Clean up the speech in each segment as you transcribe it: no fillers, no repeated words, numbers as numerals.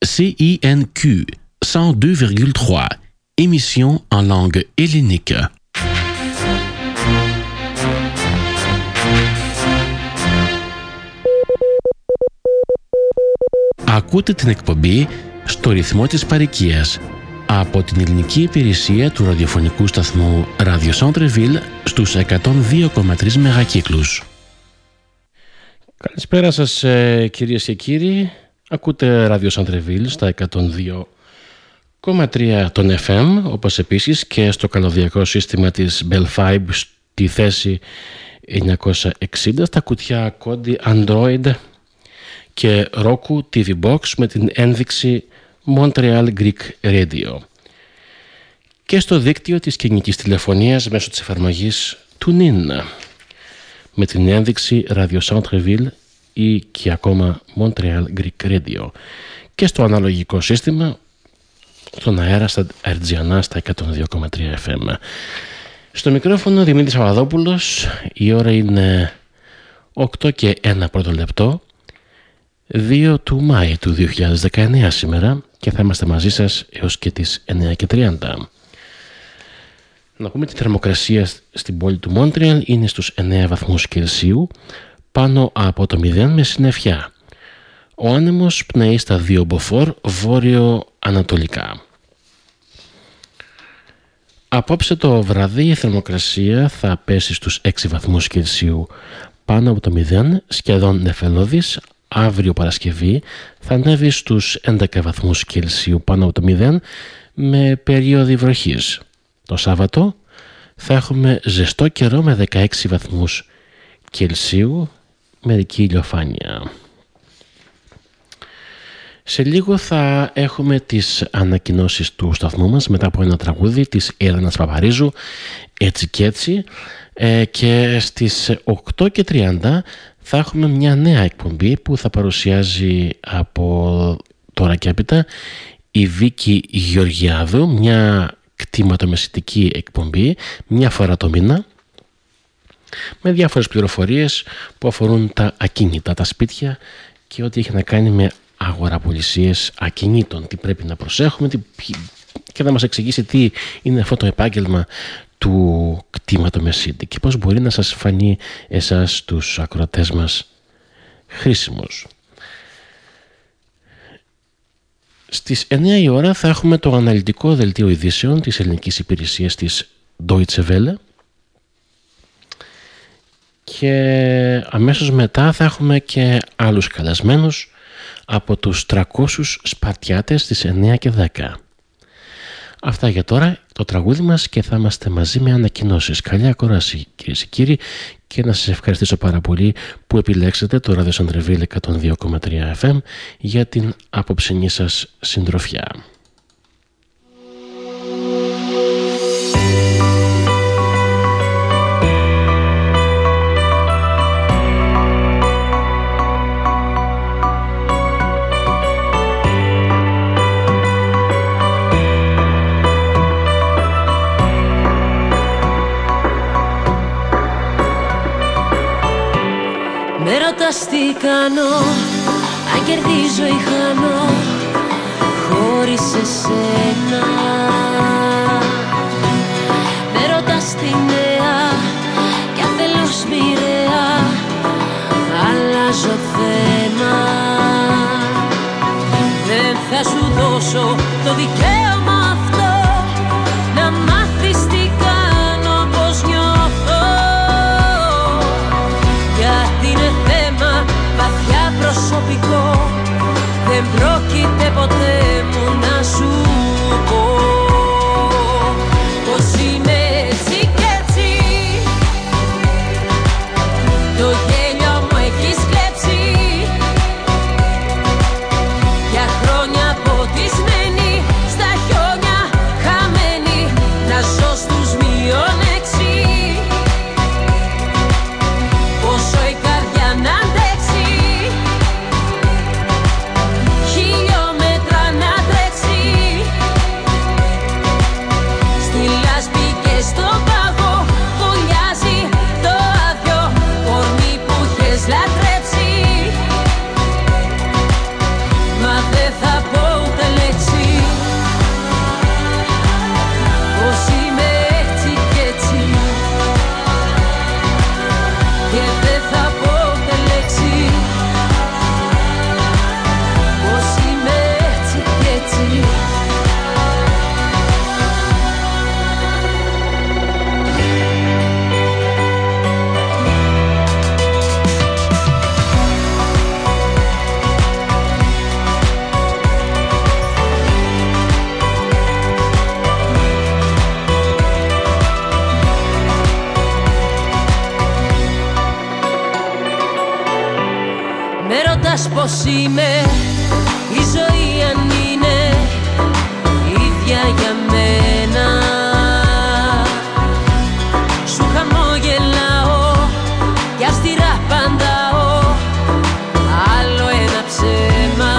CINQ 102,3, émission en langue hellénique. Ακούτε την εκπομπή στο ρυθμό της παροικίας από την ελληνική υπηρεσία του ραδιοφωνικού σταθμού Radio Centreville στους 102,3 μεγακύκλους. Καλησπέρα σας κυρίες και κύριοι. Ακούτε Radio Centreville στα 102,3 των FM, όπως επίσης και στο καλωδιακό σύστημα της Bell Fibe στη θέση 960 στα κουτιά κόντι Android και Roku TV Box με την ένδειξη Montreal Greek Radio και στο δίκτυο της κινητής τηλεφωνίας μέσω της εφαρμογής TuneIn με την ένδειξη Radio Centreville ή και ακόμα Montreal Greek Radio και στο αναλογικό σύστημα στον αέρα στα Αερτζιανά στα 102,3 FM. Στο μικρόφωνο Δημήτρης Παπαδόπουλος. Η ώρα είναι 8 και 1 πρώτο λεπτό, 2 του Μάη του 2019 σήμερα, και θα είμαστε μαζί σας έως και τις 9:30. Να πούμε τη θερμοκρασία στην πόλη του Μόντρεαλ είναι στους 9 βαθμούς Κελσίου, πάνω από το 0 με συννεφιά. Ο άνεμος πνέει στα 2 μποφόρ βόρειο-ανατολικά. Απόψε το βραδύ η θερμοκρασία θα πέσει στους 6 βαθμούς Κελσίου, πάνω από το 0, σχεδόν νεφελώδης. Αύριο Παρασκευή θα ανέβει στους 11 βαθμούς Κελσίου, πάνω από το 0, με περίοδοι βροχής. Το Σάββατο θα έχουμε ζεστό καιρό με 16 βαθμούς Κελσίου, μερική ηλιοφάνεια. Σε λίγο θα έχουμε τις ανακοινώσεις του σταθμού μας μετά από ένα τραγούδι της Έλενας Παπαρίζου, έτσι και έτσι, και στις 8:30 θα έχουμε μια νέα εκπομπή που θα παρουσιάζει από τώρα και έπειτα η Βίκη Γεωργιάδου, μια κτηματομεσητική εκπομπή μια φορά το μήνα με διάφορες πληροφορίες που αφορούν τα ακίνητα, τα σπίτια και ό,τι έχει να κάνει με αγοραπολισίες ακινήτων, τι πρέπει να προσέχουμε και να μας εξηγήσει τι είναι αυτό το επάγγελμα του κτηματομεσίτη και πώς μπορεί να σας φανεί εσάς τους ακροατές μας χρήσιμος. Στις 9 η ώρα θα έχουμε το αναλυτικό δελτίο ειδήσεων της ελληνικής υπηρεσίας της Deutsche Welle και αμέσως μετά θα έχουμε και άλλους καλεσμένους από τους 300 Σπαρτιάτες στις 9 και 10. Αυτά για τώρα, το τραγούδι μας, και θα είμαστε μαζί με ανακοινώσεις. Καλή ακόραση κυρίες και κύριοι, και να σας ευχαριστήσω πάρα πολύ που επιλέξετε το Radio Centreville 102,3 FM για την απόψινή σας συντροφιά. Τι κάνω, αν κερδίζω ή χάνω χωρίς εσένα. Με ρωτάς τη νέα κι αφελώς μοιραία αλλάζω θέμα. Δεν θα σου δώσω το δικαίωμα αυτό να μάθεις τι κάνω, πως νιώθω, γιατί είναι βαθιά προσωπικό, δεν πρόκειται ποτέ μου να σου πω πως είμαι έτσι κι έτσι. Το γέλιο μου έχεις κλέψει, για χρόνια ποτισμένη στα χιόνια, χαμένη να ζω στους μείον 6. Πόσο η καρδιά να αντέξει, χιλιόμετρα να τρέξει, στη λάσπη και στο πάγο βουλιάζει το άδειο κορμί που ρωτάς πως είμαι, η ζωή αν είναι ίδια για μένα. Σου χαμογελάω κι αυστηρά απαντάω άλλο ένα ψέμα.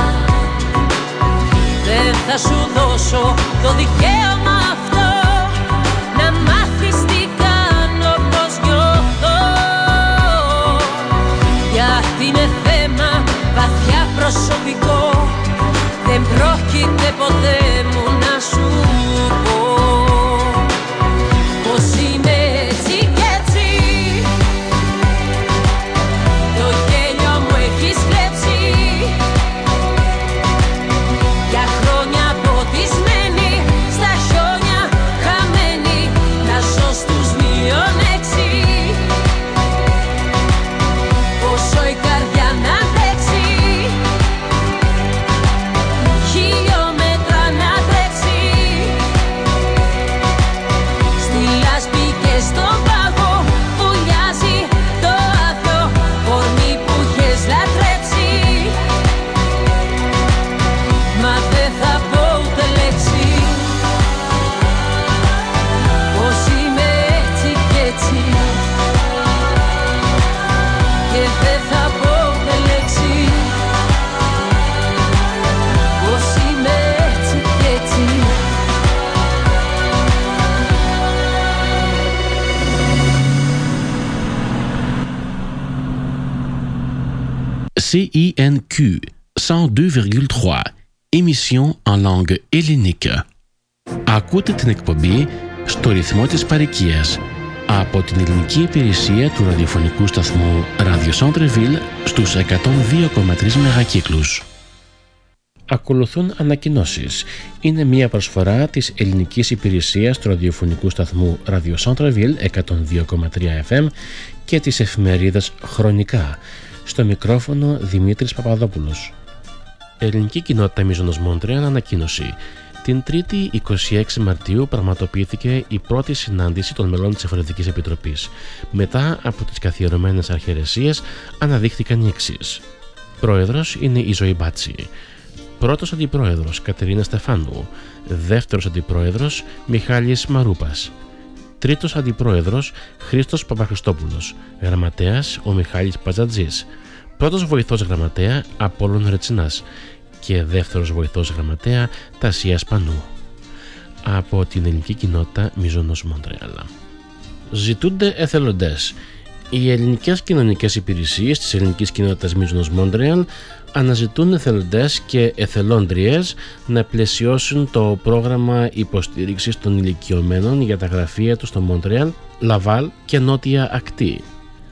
Δεν θα σου δώσω το δικαίωμα αυτό να μάθεις τι κάνω, πως νιώθω, γιατί είναι θέμα βαθιά προσωπικό. Δεν πρόκειται ποτέ μου να σου πω πως είμαι έτσι κι έτσι. Το γέλιο μου έχεις κλέψει, για χρόνια ποτισμένη στα χιόνια, χαμένη να ζω στους μείον 6. Πόσο η καρδιά να αντέξει, χιλιόμετρα να τρέξει, στη λάσπη και στον πάγο βουλιάζει το άθιο κορμί που είχες λατρέψει. Μα δεν θα πω ούτε λέξη πως είμαι έτσι κι έτσι, και δεν θα πω ούτε λέξη πως είμαι έτσι κι έτσι. CINQ 102,3 émission en langue hellénique. Ακούτε την εκπομπή στο ρυθμό της παροικίας από την ελληνική υπηρεσία του ραδιοφωνικού σταθμού Radio Centre-Ville στους 102,3 μεγακύκλους. Ακολουθούν ανακοινώσεις. Είναι μια προσφορά της ελληνικής υπηρεσίας του ραδιοφωνικού σταθμού Radio Centre-Ville 102,3 FM και της εφημερίδας Χρονικά. Στο μικρόφωνο Δημήτρης Παπαδόπουλος. Ελληνική κοινότητα Μίζωνος Μόντρεαλ ανακοίνωση. Την 3η 26 Μαρτίου πραγματοποιήθηκε η πρώτη συνάντηση των μελών της Εφορευτικής Επιτροπής. Μετά από τις καθιερωμένες αρχαιρεσίες αναδείχθηκαν οι εξής. Πρόεδρος είναι η Ζωή Μπάτση. Πρώτος αντιπρόεδρος Κατερίνα Στεφάνου. Δεύτερος αντιπρόεδρος Μιχάλης Μαρούπας. Τρίτος αντιπρόεδρος Χρήστος Παπαχριστόπουλος. Γραμματέας ο Μιχάλης Πατζατζής. Πρώτος βοηθός γραμματέα Απόλλων Ρετσινάς. Και δεύτερος βοηθός γραμματέα Τασίας Πανού. Από την ελληνική κοινότητα Μίζωνος Μόντρεαλ. Ζητούνται εθελοντές. Οι ελληνικές κοινωνικές υπηρεσίες της ελληνικής κοινότητας Μίζωνος Μόντρεαλ αναζητούν εθελοντές και εθελόντριες να πλαισιώσουν το πρόγραμμα υποστήριξης των ηλικιωμένων για τα γραφεία του στο Μόντρεαλ, Λαβάλ και Νότια Ακτή.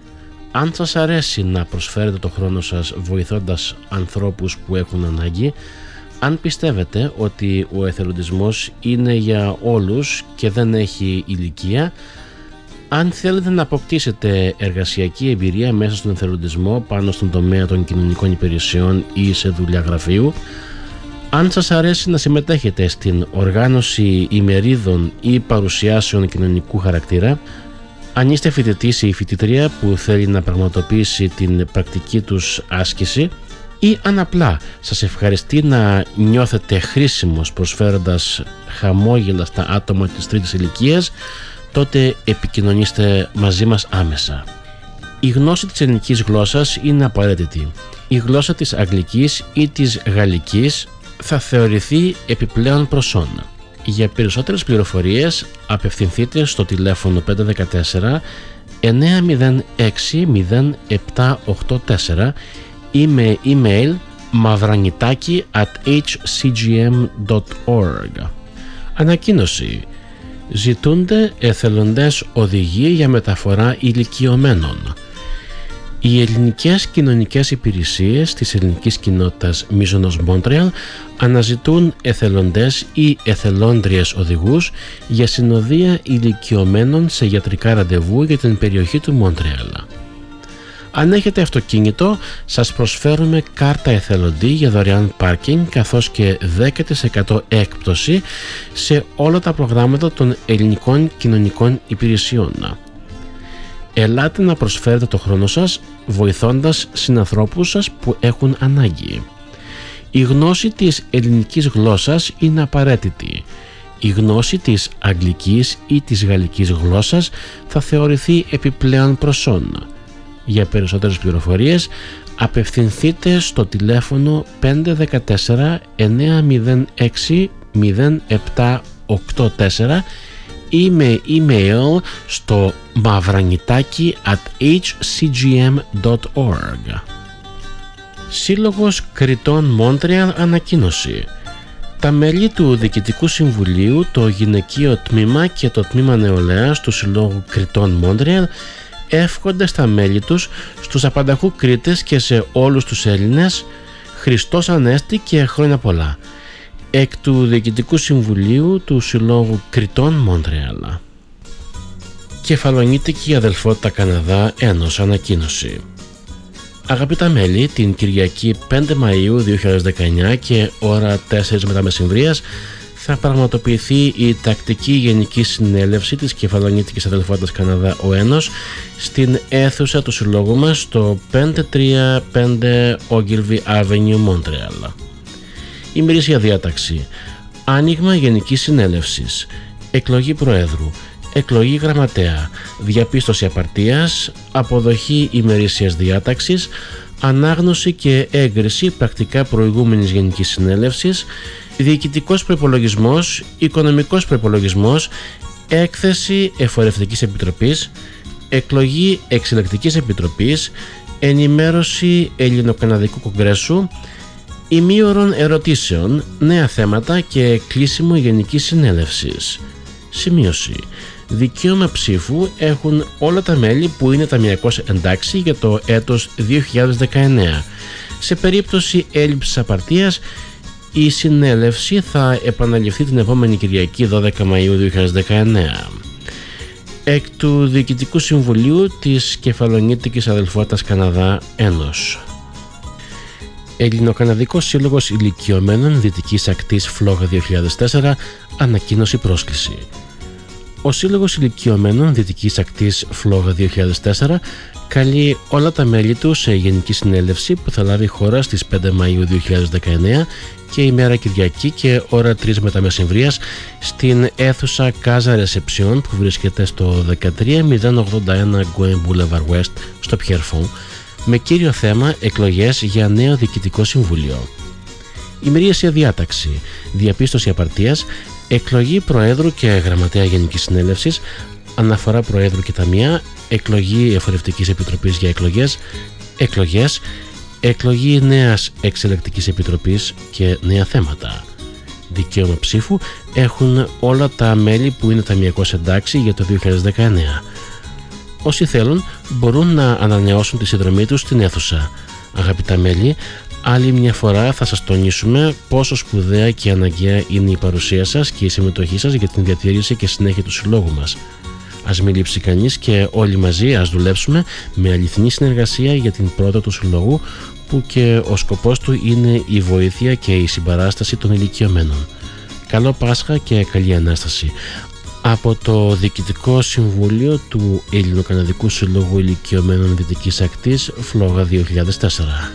Αν σας αρέσει να προσφέρετε το χρόνο σας βοηθώντας ανθρώπους που έχουν ανάγκη, αν πιστεύετε ότι ο εθελοντισμός είναι για όλους και δεν έχει ηλικία, αν θέλετε να αποκτήσετε εργασιακή εμπειρία μέσα στον εθελοντισμό πάνω στον τομέα των κοινωνικών υπηρεσιών ή σε δουλειά γραφείου, αν σας αρέσει να συμμετέχετε στην οργάνωση ημερίδων ή παρουσιάσεων κοινωνικού χαρακτήρα, αν είστε φοιτητής ή φοιτητρία που θέλει να πραγματοποιήσει την πρακτική τους άσκηση, ή αν απλά σας ευχαριστεί να νιώθετε χρήσιμος προσφέροντας χαμόγελα στα άτομα της τρίτης ηλικίας, τότε επικοινωνήστε μαζί μας άμεσα. Η γνώση της ελληνικής γλώσσας είναι απαραίτητη. Η γλώσσα της αγγλικής ή της γαλλικής θα θεωρηθεί επιπλέον προσόν. Για περισσότερες πληροφορίες απευθυνθείτε στο τηλέφωνο 514 906 0784 ή με email mavranitaki@hcgm.org. Ανακοίνωση. Ζητούνται εθελοντές οδηγοί για μεταφορά ηλικιωμένων. Οι ελληνικές κοινωνικές υπηρεσίες της ελληνικής κοινότητας Μίζωνος Μόντρεαλ αναζητούν εθελοντές ή εθελόντριες οδηγούς για συνοδεία ηλικιωμένων σε γιατρικά ραντεβού για την περιοχή του Μόντρεαλ. Αν έχετε αυτοκίνητο, σας προσφέρουμε κάρτα εθελοντή για δωρεάν πάρκινγκ καθώς και 10% έκπτωση σε όλα τα προγράμματα των ελληνικών κοινωνικών υπηρεσιών. Ελάτε να προσφέρετε το χρόνο σας βοηθώντας συνανθρώπους σας που έχουν ανάγκη. Η γνώση της ελληνικής γλώσσας είναι απαραίτητη. Η γνώση της αγγλικής ή της γαλλικής γλώσσας θα θεωρηθεί επιπλέον προσόν. Για περισσότερες πληροφορίες απευθυνθείτε στο τηλέφωνο 514 906 0784 ή με email στο mavranitaki@hcgm.org. Σύλλογος Κριτών Μόντρεαλ ανακοίνωση. Τα μέλη του Διοικητικού Συμβουλίου, το Γυναικείο Τμήμα και το Τμήμα Νεολαίας του Συλλόγου Κριτών Μόντρεαλ εύχονται στα μέλη τους, στους απανταχού Κρήτες και σε όλους τους Έλληνες Χριστός Ανέστη και χρόνια πολλά. Εκ του Διοικητικού Συμβουλίου του Συλλόγου Κριτών Μόντρεαλ. Κεφαλονίτικη Αδελφότητα Καναδά Ένος ανακοίνωση. Αγαπητά μέλη, την Κυριακή 5 Μαΐου 2019 και ώρα 4 μετά μεσημβρίας θα πραγματοποιηθεί η τακτική Γενική Συνέλευση της Κεφαλονίτικης Αδελφότητας Καναδά ο Ένος στην αίθουσα του συλλόγου μας στο 535 Ogilvy Avenue, Montreal. Ημερήσια διάταξη. Άνοιγμα Γενικής Συνέλευσης. Εκλογή Προέδρου. Εκλογή Γραμματέα. Διαπίστωση απαρτίας. Αποδοχή ημερήσιας διάταξης. Ανάγνωση και έγκριση πρακτικά προηγούμενης Γενικής Συνέλευσης. Διοικητικός προϋπολογισμός. Οικονομικός προϋπολογισμός. Έκθεση Εφορευτικής Επιτροπής. Εκλογή Εξελεκτικής Επιτροπής. Ενημέρωση Ελληνοκαναδικού Κογκρέσου. Ημίωρων ερωτήσεων, νέα θέματα και κλείσιμο Γενικής Συνέλευσης. Σημείωση. Δικαίωμα ψήφου έχουν όλα τα μέλη που είναι ταμιακώς εντάξει για το έτος 2019. Σε περίπτωση έλλειψης απαρτίας, η συνέλευση θα επαναληφθεί την επόμενη Κυριακή 12 Μαΐου 2019. Εκ του Διοικητικού Συμβουλίου της Κεφαλονίτικης Αδελφότητας Καναδά Ένος. Ελληνοκαναδικός Σύλλογος Ηλικιωμένων Δυτικής Ακτής Φλόγα 2004 ανακοίνωση πρόσκληση. Ο Σύλλογος Ηλικιωμένων Δυτικής Ακτής Φλόγα 2004 καλεί όλα τα μέλη του σε Γενική Συνέλευση που θα λάβει χώρα στις 5 Μαΐου 2019 και ημέρα Κυριακή και ώρα 3 μετά μεσημβρίας στην αίθουσα Casa Reception που βρίσκεται στο 13081 Gwen Boulevard West στο Pierrefonds, με κύριο θέμα εκλογές για νέο Διοικητικό Συμβούλιο. Ημερήσια διάταξη. Διαπίστωση απαρτίας. Εκλογή Προέδρου και Γραμματέα Γενικής Συνέλευσης. Αναφορά Προέδρου και Ταμεία. Εκλογή Εφορευτικής Επιτροπής για εκλογές. Εκλογή νέας Εξελεκτικής Επιτροπής και νέα θέματα. Δικαίωμα ψήφου έχουν όλα τα μέλη που είναι ταμιακώς εντάξει για το 2019. Όσοι θέλουν μπορούν να ανανεώσουν τη συνδρομή τους στην αίθουσα. Αγαπητά μέλη, άλλη μια φορά θα σας τονίσουμε πόσο σπουδαία και αναγκαία είναι η παρουσία σας και η συμμετοχή σας για την διατήρηση και συνέχεια του συλλόγου μας. Ας μην λείψει κανείς και όλοι μαζί ας δουλέψουμε με αληθινή συνεργασία για την πρόοδο του συλλόγου, που και ο σκοπός του είναι η βοήθεια και η συμπαράσταση των ηλικιωμένων. Καλό Πάσχα και καλή Ανάσταση. Από το Διοικητικό Συμβούλιο του Ελληνοκαναδικού Συλλόγου Ηλικιωμένων Δυτικής Ακτής Φλόγα 2004.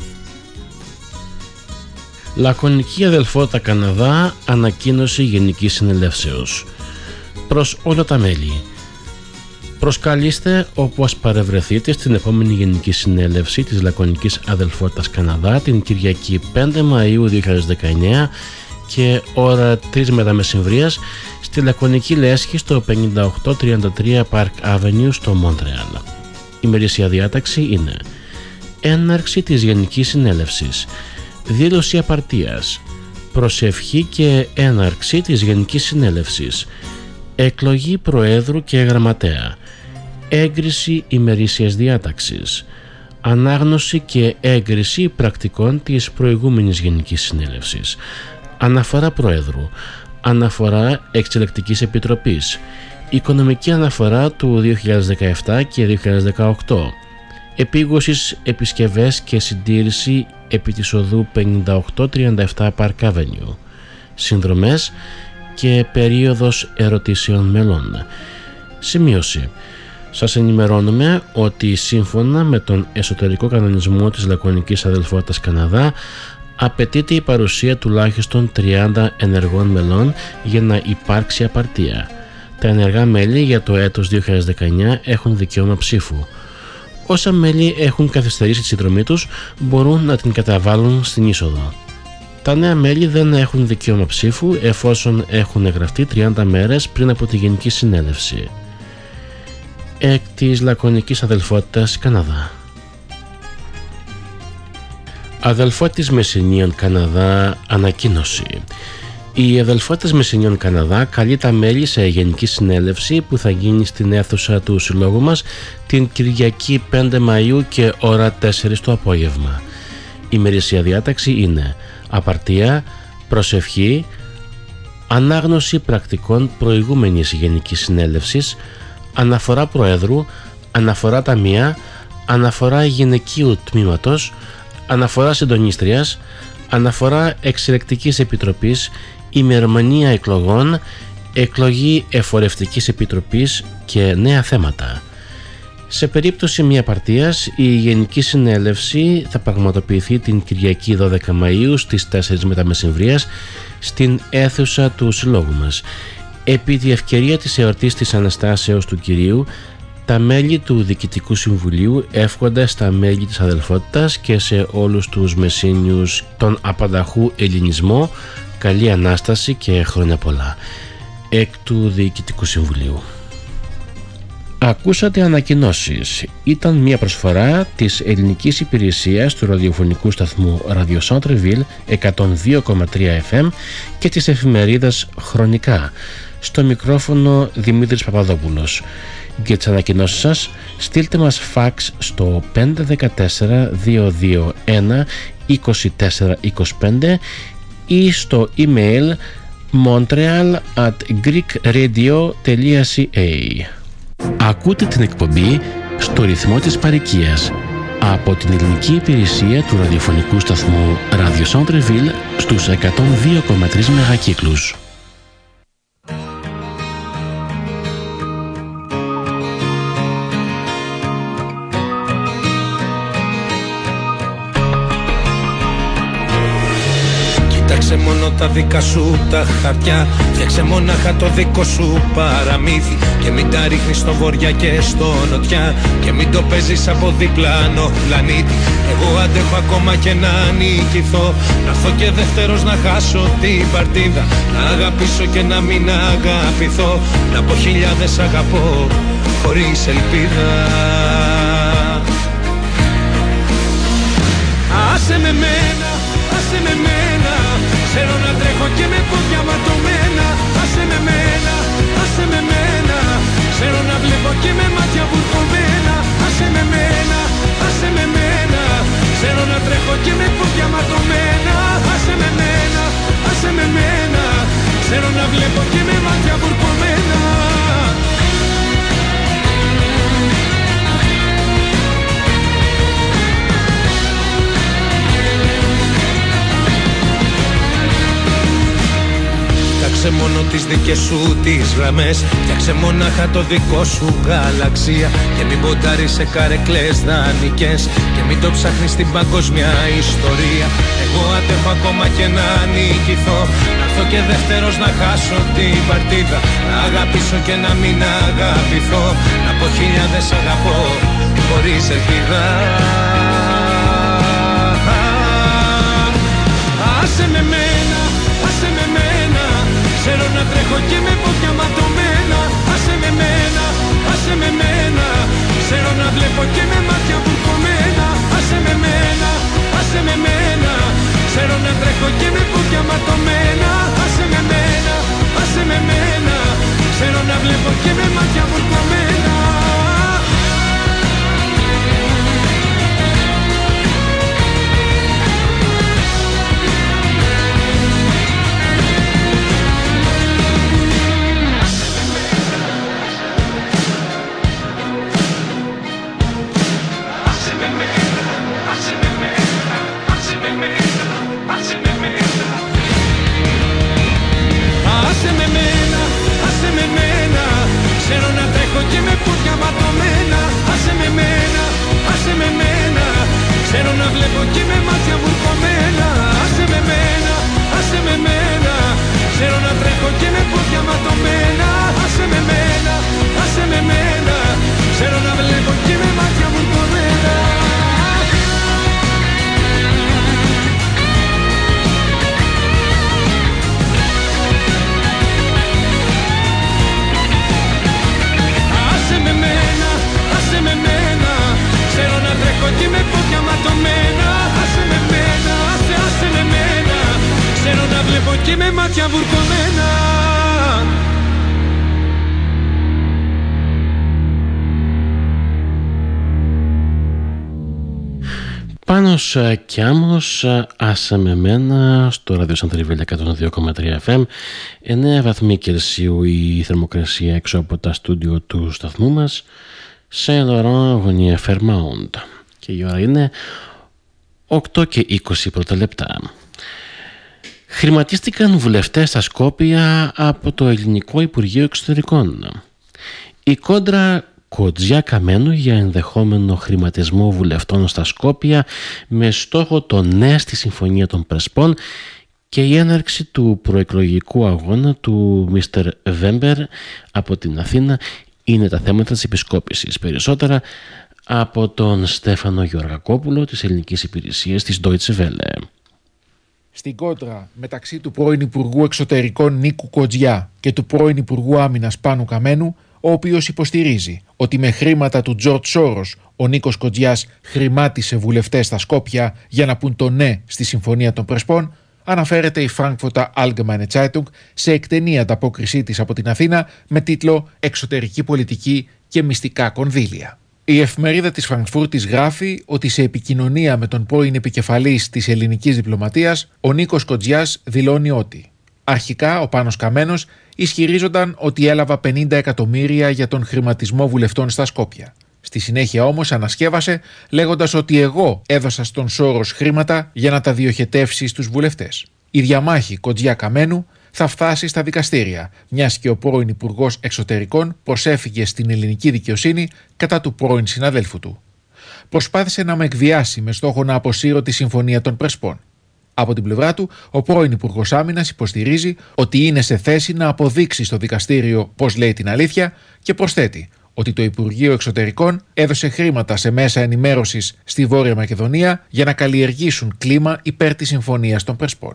Λακωνική Αδελφότητα Καναδά ανακοίνωση Γενικής Συνελεύσεως. Προς όλα τα μέλη. Προσκαλείστε όπου ας παρευρεθείτε στην επόμενη Γενική Συνέλευση της Λακωνικής Αδελφότητας Καναδά την Κυριακή 5 Μαΐου 2019 και ώρα 3 μετά μεσημβρίας στη Λακωνική Λέσχη στο 5833 Park Avenue στο Μόντρεαλ. Η ημερήσια διάταξη είναι έναρξη της Γενικής Συνέλευσης, δήλωση απαρτίας, προσευχή και έναρξη της Γενικής Συνέλευσης, εκλογή Προέδρου και Γραμματέα, έγκριση ημερήσιας διάταξης, ανάγνωση και έγκριση πρακτικών της προηγούμενης Γενικής Συνέλευσης, αναφορά Προέδρου, αναφορά Εξελεκτικής Επιτροπής, οικονομική αναφορά του 2017 και 2018, επίγουσες επισκευές και συντήρηση επί της οδού 5837 Park Avenue, συνδρομές και περίοδος ερωτήσεων μελών. Σημείωση. Σας ενημερώνουμε ότι σύμφωνα με τον εσωτερικό κανονισμό της Λακωνικής Αδελφότητας Καναδά απαιτείται η παρουσία τουλάχιστον 30 ενεργών μελών για να υπάρξει απαρτία. Τα ενεργά μέλη για το έτος 2019 έχουν δικαίωμα ψήφου. Όσα μέλη έχουν καθυστερήσει τη συνδρομή τους μπορούν να την καταβάλουν στην είσοδο. Τα νέα μέλη δεν έχουν δικαίωμα ψήφου εφόσον έχουν εγγραφεί 30 μέρες πριν από τη Γενική Συνέλευση. Εκ της Λακωνικής Αδελφότητας Καναδά. Αδελφότητες Μεσσηνίων Καναδά ανακοίνωση. Η Αδελφότητες Μεσσηνίων Καναδά καλεί τα μέλη σε Γενική Συνέλευση που θα γίνει στην αίθουσα του συλλόγου μας την Κυριακή 5 Μαΐου και ώρα 4 το απόγευμα. Η ημερήσια διάταξη είναι απαρτία, προσευχή, ανάγνωση πρακτικών προηγούμενης Γενικής Συνέλευσης, αναφορά Προέδρου, αναφορά Ταμεία, αναφορά Γυναικείου Τμήματος, αναφορά Συντονίστριας, αναφορά Εξελεκτικής Επιτροπής, ημερομηνία εκλογών, εκλογή Εφορευτικής Επιτροπής και νέα θέματα. Σε περίπτωση μη απαρτίας, η Γενική Συνέλευση θα πραγματοποιηθεί την Κυριακή 12 Μαΐου στις 4 μετά μεσημβρίας στην αίθουσα του συλλόγου μας. Επί τη ευκαιρία της εορτής της Αναστάσεως του Κυρίου, τα μέλη του Διοικητικού Συμβουλίου εύχονται στα μέλη της Αδελφότητας και σε όλους τους Μεσσήνιους τον απανταχού ελληνισμό καλή Ανάσταση και χρόνια πολλά. Εκ του Διοικητικού Συμβουλίου. Ακούσατε ανακοινώσεις. Ήταν μια προσφορά της ελληνικής υπηρεσίας του ραδιοφωνικού σταθμού Radio Centreville 102,3 FM και της εφημερίδας Χρονικά. Στο μικρόφωνο Δημήτρης Παπαδόπουλος. Για τις ανακοινώσεις σας στείλτε μας φαξ στο 514-221-2425 ή στο email montreal@greekradio.ca. Ακούτε την εκπομπή στο ρυθμό της παροικίας από την ελληνική υπηρεσία του ραδιοφωνικού σταθμού Radio Centreville στους 102,3 μεγακύκλους. Φτιάξε μόνο τα δικά σου τα χαρτιά, φτιάξε μονάχα το δικό σου παραμύθι και μην τα ρίχνεις στο βοριά και στο νοτιά και μην το παίζεις από διπλάνο πλανήτη. Εγώ αντέχω ακόμα και να νικηθώ, να έρθω και δεύτερος να χάσω την παρτίδα, να αγαπήσω και να μην αγαπηθώ, να πω χιλιάδες αγαπώ χωρίς ελπίδα. Άσε με μένα, άσε με μένα, ξέρω να τρέχω και με πόδια ματωμένα. Άσε με μένα, άσε με μένα, ξέρω να βλέπω και με μάτια βουρκωμένα. Άσε με μένα, άσε με μένα, ξέρω να τρέχω και με πόδια ματωμένα. Άσε με μένα, άσε με μένα, ξέρω να βλέπω και με μάτια βουρκωμένα. Φτιάξε μόνο τις δικές σου τις γραμμές, φτιάξε μονάχα το δικό σου γαλαξία και μην ποντάρεις σε καρεκλές δανεικές και μην το ψάχνεις στην παγκόσμια ιστορία. Εγώ αντέχω ακόμα και να νικηθώ, να έρθω και δεύτερος να χάσω την παρτίδα, να αγαπήσω και να μην αγαπηθώ, να πω χιλιάδες αγαπώ χωρίς ελπίδα. Άσε με μένα, άσε με μένα, ξέρω να τρέχω και με πόδια ματωμένα. Άσε με μένα, άσε με μένα, ξέρω να βλέπω και με μάτια βουρκωμένα. Άσε με μένα, άσε με μένα, ξέρω να τρέχω και με πόδια ματωμένα. Άσε με μένα, άσε με μένα, ξέρω να βλέπω και με μάτια βουρκωμένα. Άσε με μένα, άσε με μένα, ξέρω να σπίτια βουρκωμένα. Πάνος και Άμμος, άσε με μένα, στο ραδιοσαντριβέλια 102,3 FM. 9 βαθμοί Κελσίου η θερμοκρασία έξω από τα στούντιο του σταθμού μας, σε Laurent Garnier Fairmont. Και η ώρα είναι 8 και 20 πρώτα λεπτά. Χρηματίστηκαν βουλευτές στα Σκόπια από το Ελληνικό Υπουργείο Εξωτερικών. Η κόντρα Κοτζιά Καμένου για ενδεχόμενο χρηματισμό βουλευτών στα Σκόπια με στόχο το ναι στη Συμφωνία των Πρεσπών και η έναρξη του προεκλογικού αγώνα του Mr. Βέμπερ από την Αθήνα είναι τα θέματα της επισκόπησης. Περισσότερα από τον Στέφανο Γεωργακόπουλο της Ελληνικής Υπηρεσίας της Deutsche Welle. Στην κόντρα μεταξύ του πρώην Υπουργού Εξωτερικών Νίκου Κοτζιά και του πρώην Υπουργού Άμυνας Πάνου Καμένου, ο οποίος υποστηρίζει ότι με χρήματα του Τζορτ Σόρος ο Νίκος Κοτζιάς χρημάτισε βουλευτές στα Σκόπια για να πούν το ναι στη Συμφωνία των Πρεσπών, αναφέρεται η Frankfurter Allgemeine Zeitung σε εκτενή ανταπόκρισή της από την Αθήνα με τίτλο «Εξωτερική πολιτική και μυστικά κονδύλια». Η εφημερίδα της Φραγκφούρτης γράφει ότι σε επικοινωνία με τον πρώην επικεφαλής της ελληνικής διπλωματίας, ο Νίκος Κοτζιάς δηλώνει ότι αρχικά ο Πάνος Καμένος ισχυρίζονταν ότι έλαβα 50 εκατομμύρια για τον χρηματισμό βουλευτών στα Σκόπια. Στη συνέχεια όμως ανασκεύασε λέγοντας ότι εγώ έδωσα στον Σόρος χρήματα για να τα διοχετεύσει στους βουλευτές. Η διαμάχη Κοτζιά Καμένου θα φτάσει στα δικαστήρια, μιας και ο πρώην Υπουργός Εξωτερικών προσέφυγε στην ελληνική δικαιοσύνη κατά του πρώην συναδέλφου του. Προσπάθησε να με εκβιάσει με στόχο να αποσύρω τη Συμφωνία των Πρεσπών. Από την πλευρά του, ο πρώην Υπουργός Άμυνας υποστηρίζει ότι είναι σε θέση να αποδείξει στο δικαστήριο πώς λέει την αλήθεια και προσθέτει ότι το Υπουργείο Εξωτερικών έδωσε χρήματα σε μέσα ενημέρωσης στη Βόρεια Μακεδονία για να καλλιεργήσουν κλίμα υπέρ της Συμφωνίας των Πρεσπών.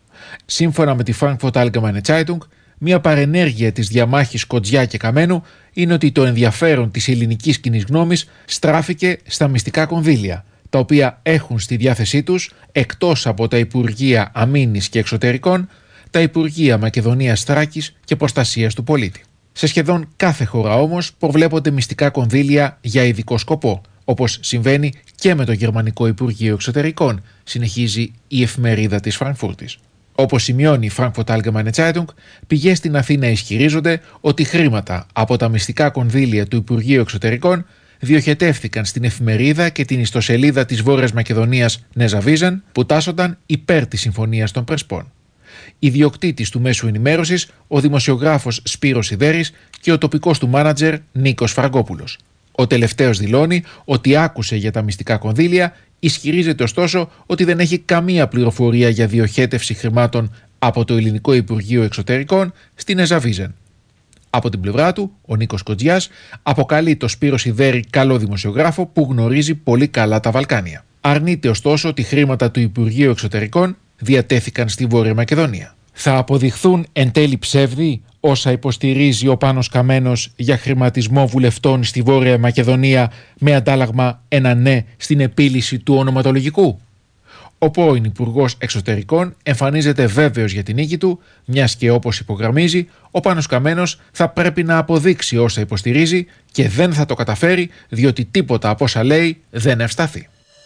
Σύμφωνα με τη Frankfurter Allgemeine Zeitung, μια παρενέργεια της διαμάχης Κοτζιά και Καμένου είναι ότι το ενδιαφέρον της ελληνικής κοινής γνώμης στράφηκε στα μυστικά κονδύλια, τα οποία έχουν στη διάθεσή τους, εκτός από τα Υπουργεία Αμήνης και Εξωτερικών, τα Υπουργεία Μακεδονίας Θράκης και Προστασίας του Πολίτη. Σε σχεδόν κάθε χώρα όμως προβλέπονται μυστικά κονδύλια για ειδικό σκοπό, όπως συμβαίνει και με το Γερμανικό Υπουργείο Εξωτερικών, συνεχίζει η εφημερίδα της Φραγκφούρτης. Όπως σημειώνει η Frankfurter Allgemeine Zeitung, πηγές στην Αθήνα ισχυρίζονται ότι χρήματα από τα μυστικά κονδύλια του Υπουργείου Εξωτερικών διοχετεύθηκαν στην εφημερίδα και την ιστοσελίδα της Βόρειας Μακεδονίας Nezavision, που τάσσονταν υπέρ της Συμφωνίας των Πρεσπών. Ιδιοκτήτης του μέσου ενημέρωσης, ο δημοσιογράφος Σπύρος Σιδέρης και ο τοπικός του μάνατζερ Νίκος Φραγκόπουλος. Ο τελευταίος δηλώνει ότι άκουσε για τα μυστικά κονδύλια, ισχυρίζεται ωστόσο ότι δεν έχει καμία πληροφορία για διοχέτευση χρημάτων από το Ελληνικό Υπουργείο Εξωτερικών στην Nezavision. Από την πλευρά του, ο Νίκος Κοτζιάς αποκαλεί το Σπύρο Σιδέρη καλό δημοσιογράφο που γνωρίζει πολύ καλά τα Βαλκάνια. Αρνείται ωστόσο ότι χρήματα του Υπουργείου Εξωτερικών διατέθηκαν στη Βόρεια Μακεδονία. Θα αποδειχθούν εν τέλει ψεύδι όσα υποστηρίζει ο Πάνος Καμένος για χρηματισμό βουλευτών στη Βόρεια Μακεδονία με αντάλλαγμα ένα ναι στην επίλυση του ονοματολογικού? Ο πρώην Υπουργός Εξωτερικών εμφανίζεται βέβαιος για την νίκη του, μιας και όπως υπογραμμίζει, ο Πάνος Καμένος θα πρέπει να αποδείξει όσα υποστηρίζει και δεν θα το καταφέρει διότι τίποτα από όσα λέει δεν ευσταθεί.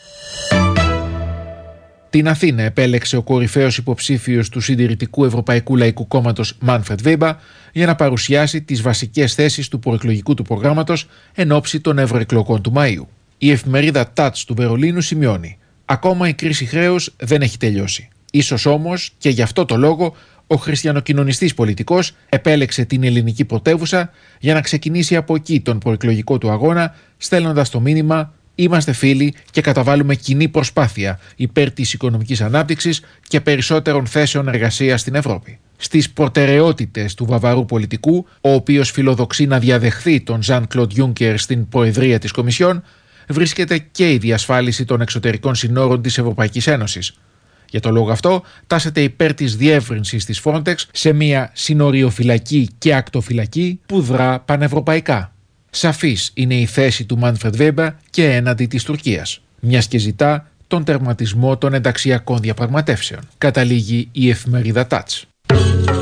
Την Αθήνα επέλεξε ο κορυφαίος υποψήφιος του Συντηρητικού Ευρωπαϊκού Λαϊκού Κόμματος Μάνφρετ Βέμπα για να παρουσιάσει τις βασικές θέσεις του προεκλογικού του προγράμματος εν ώψη των ευρωεκλογών του Μαΐου. Η εφημερίδα Τάτς του Βερολίνου σημειώνει: ακόμα η κρίση χρέους δεν έχει τελειώσει. Ίσως όμως και γι' αυτό το λόγο ο χριστιανοκοινωνιστής πολιτικός επέλεξε την ελληνική πρωτεύουσα για να ξεκινήσει από εκεί τον προεκλογικό του αγώνα, στέλνοντας το μήνυμα «Είμαστε φίλοι και καταβάλουμε κοινή προσπάθεια υπέρ της οικονομικής ανάπτυξης και περισσότερων θέσεων εργασίας στην Ευρώπη». Στις προτεραιότητες του βαβαρού πολιτικού, ο οποίος φιλοδοξεί να διαδεχθεί τον Ζαν Κλοντ Γιούνκερ στην προεδρία της Κομισιόν, βρίσκεται και η διασφάλιση των εξωτερικών συνόρων της Ευρωπαϊκής Ένωσης. Για τον λόγο αυτό, τάσεται υπέρ της διεύρυνσης της Frontex σε μια συνοριοφυλακή και ακτοφυλακή που δρά πανευρωπαϊκά. Σαφής είναι η θέση του Μάνφρετ Βέμπα και έναντι της Τουρκίας, μιας και ζητά τον τερματισμό των ενταξιακών διαπραγματεύσεων, καταλήγει η εφημερίδα Τάτς.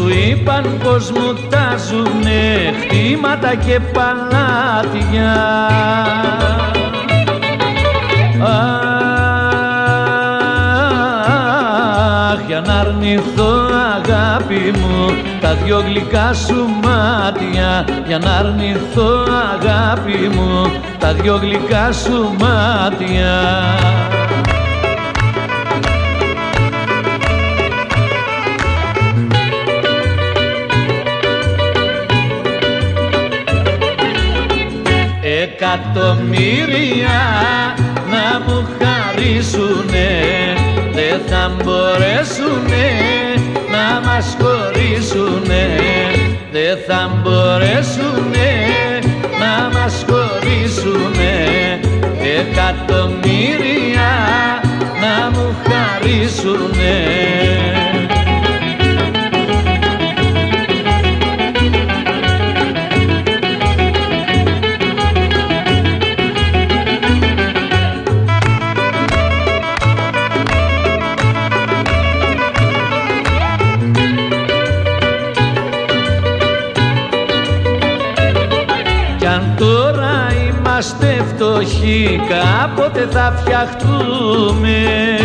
είπαν πως μου τάζουνε χτήματα και παλάτια. Αχ, για να αρνηθώ αγάπη μου τα δυο γλυκά σου μάτια, για να αρνηθώ αγάπη μου τα δυο γλυκά σου μάτια. Εκατομμύρια να μου χαρίσουνε, δεν θα μπορέσουνε να μας χωρίσουνε, δεν θα μπορέσουνε να μας χωρίσουνε. Εκατομμύρια να μου χαρίσουνε. Είμαστε φτωχοί, κάποτε θα φτιαχτούμε.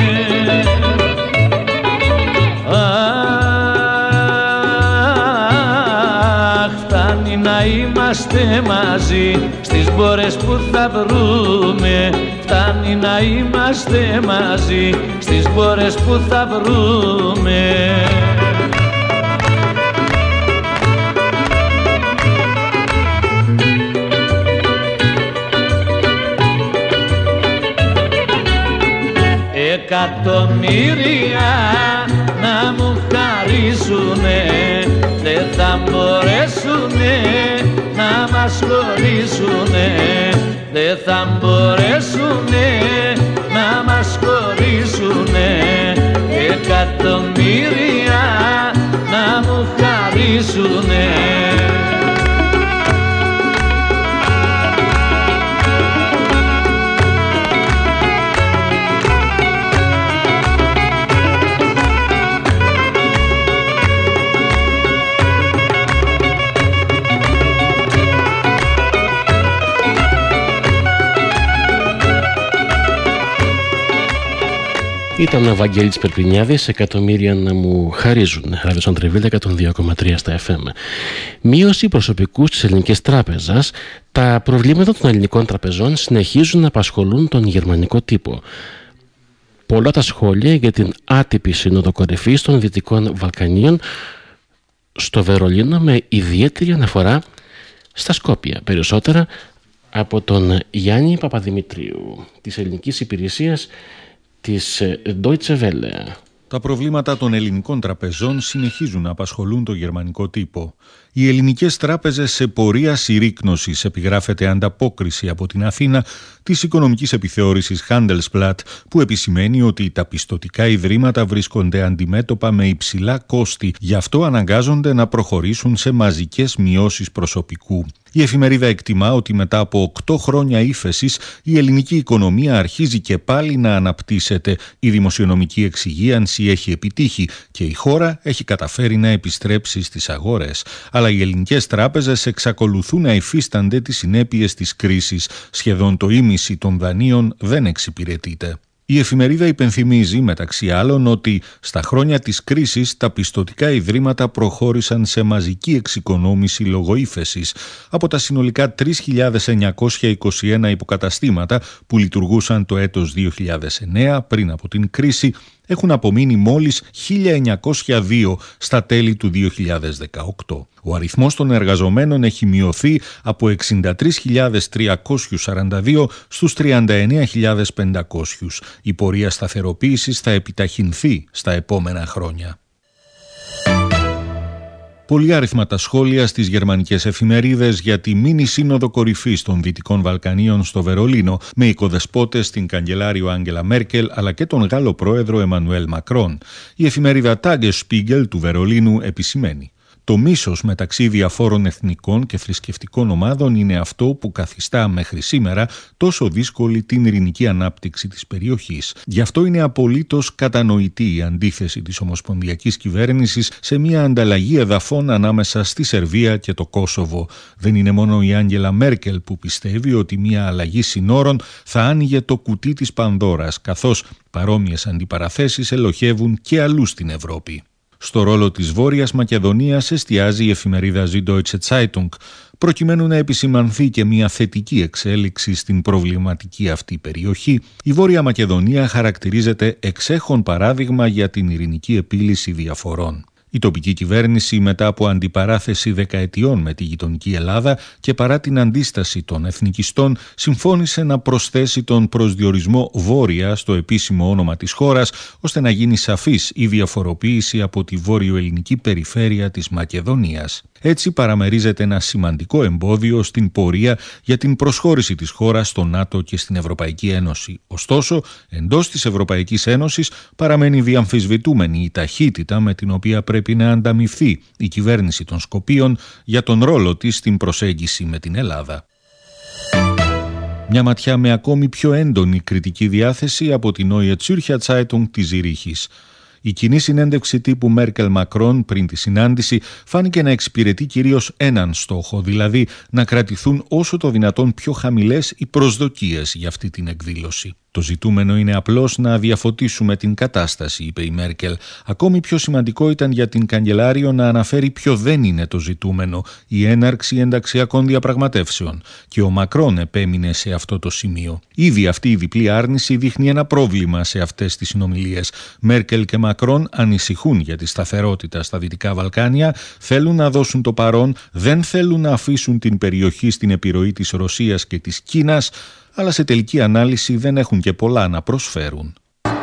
Αχ, φτάνει να είμαστε μαζί στις μπόρες που θα βρούμε. Φτάνει να είμαστε μαζί στις μπόρες που θα βρούμε. Εκατομμύρια να μου χαρίσουνε, δεν θα μπορέσουνε να μας χωρίσουνε, δεν θα μπορέσουνε να μας χωρίσουνε. Εκατομμύρια να μου χαρίσουνε. Ήταν ο Βαγγέλης Περπινιάδης, εκατομμύρια να μου χαρίζουν. Ράδιο Αντρεβίλα 102,3 στα FM. Μείωση προσωπικού στις ελληνικές τράπεζες. Τα προβλήματα των ελληνικών τραπεζών συνεχίζουν να απασχολούν τον γερμανικό τύπο. Πολλά τα σχόλια για την άτυπη σύνοδο κορυφής των Δυτικών Βαλκανίων στο Βερολίνο, με ιδιαίτερη αναφορά στα Σκόπια. Περισσότερα από τον Γιάννη Παπαδημητρίου της ελληνικής υπηρεσίας της Deutsche Welle. Τα προβλήματα των ελληνικών τραπεζών συνεχίζουν να απασχολούν το γερμανικό τύπο. Οι ελληνικές τράπεζες σε πορεία συρρίκνωσης, επιγράφεται ανταπόκριση από την Αθήνα της οικονομικής επιθεώρησης Handelsblatt, που επισημαίνει ότι τα πιστωτικά ιδρύματα βρίσκονται αντιμέτωπα με υψηλά κόστη, γι' αυτό αναγκάζονται να προχωρήσουν σε μαζικές μειώσεις προσωπικού. Η εφημερίδα εκτιμά ότι μετά από 8 χρόνια ύφεσης η ελληνική οικονομία αρχίζει και πάλι να αναπτύσσεται, η δημοσιονομική εξυγίανση έχει επιτύχει και η χώρα έχει καταφέρει να επιστρέψει στις αγορές. Αλλά οι ελληνικές τράπεζες εξακολουθούν να υφίστανται τις συνέπειες της κρίσης. Σχεδόν το ίμιση των δανείων δεν εξυπηρετείται. Η εφημερίδα υπενθυμίζει μεταξύ άλλων ότι στα χρόνια της κρίσης τα πιστωτικά ιδρύματα προχώρησαν σε μαζική εξοικονόμηση λόγω ύφεσης. Από τα συνολικά 3.921 υποκαταστήματα που λειτουργούσαν το έτος 2009 πριν από την κρίση, έχουν απομείνει μόλις 1.902 στα τέλη του 2018. Ο αριθμός των εργαζομένων έχει μειωθεί από 63.342 στους 39.500. Η πορεία σταθεροποίησης θα επιταχυνθεί στα επόμενα χρόνια. Πολυάριθμα τα σχόλια στις γερμανικές εφημερίδες για τη μίνι σύνοδο κορυφής των Δυτικών Βαλκανίων στο Βερολίνο, με οικοδεσπότες την καγκελάριο Άγγελα Μέρκελ αλλά και τον Γάλλο πρόεδρο Εμμανουέλ Μακρόν. Η εφημερίδα Tagesspiegel του Βερολίνου επισημαίνει: Το μίσος μεταξύ διαφόρων εθνικών και θρησκευτικών ομάδων είναι αυτό που καθιστά μέχρι σήμερα τόσο δύσκολη την ειρηνική ανάπτυξη της περιοχής. Γι' αυτό είναι απολύτως κατανοητή η αντίθεση της ομοσπονδιακής κυβέρνησης σε μια ανταλλαγή εδαφών ανάμεσα στη Σερβία και το Κόσοβο. Δεν είναι μόνο η Άγγελα Μέρκελ που πιστεύει ότι μια αλλαγή συνόρων θα άνοιγε το κουτί της Πανδώρας, καθώς παρόμοιες αντιπαραθέσεις ελοχεύουν και αλλού στην Ευρώπη. Στο ρόλο της Βόρειας Μακεδονίας εστιάζει η εφημερίδα Süddeutsche Zeitung, προκειμένου να επισημανθεί και μια θετική εξέλιξη στην προβληματική αυτή περιοχή. Η Βόρεια Μακεδονία χαρακτηρίζεται εξέχον παράδειγμα για την ειρηνική επίλυση διαφορών. Η τοπική κυβέρνηση, μετά από αντιπαράθεση δεκαετιών με τη γειτονική Ελλάδα και παρά την αντίσταση των εθνικιστών, συμφώνησε να προσθέσει τον προσδιορισμό Βόρεια στο επίσημο όνομα της χώρας, ώστε να γίνει σαφής η διαφοροποίηση από τη βόρειο-ελληνική περιφέρεια της Μακεδονίας. Έτσι παραμερίζεται ένα σημαντικό εμπόδιο στην πορεία για την προσχώρηση της χώρας στο ΝΑΤΟ και στην Ευρωπαϊκή Ένωση. Ωστόσο, εντός της Ευρωπαϊκής Ένωσης παραμένει διαμφισβητούμενη η ταχύτητα με την οποία πρέπει να ανταμοιφθεί η κυβέρνηση των Σκοπίων για τον ρόλο της στην προσέγγιση με την Ελλάδα. Μια ματιά με ακόμη πιο έντονη κριτική διάθεση από την Neue Zürcher Zeitung της Ζηρίχης. Η κοινή συνέντευξη τύπου Μέρκελ-Μακρόν πριν τη συνάντηση φάνηκε να εξυπηρετεί κυρίως έναν στόχο, δηλαδή να κρατηθούν όσο το δυνατόν πιο χαμηλές οι προσδοκίες για αυτή την εκδήλωση. Το ζητούμενο είναι απλώς να διαφωτίσουμε την κατάσταση, είπε η Μέρκελ. Ακόμη πιο σημαντικό ήταν για την καγκελάριο να αναφέρει ποιο δεν είναι το ζητούμενο, η έναρξη ενταξιακών διαπραγματεύσεων. Και ο Μακρόν επέμεινε σε αυτό το σημείο. Ήδη αυτή η διπλή άρνηση δείχνει ένα πρόβλημα σε αυτές τις συνομιλίες. Μέρκελ και Μακρόν ανησυχούν για τη σταθερότητα στα Δυτικά Βαλκάνια, θέλουν να δώσουν το παρόν, δεν θέλουν να αφήσουν την περιοχή στην επιρροή της Ρωσίας και της Κίνας, αλλά σε τελική ανάλυση δεν έχουν και πολλά να προσφέρουν.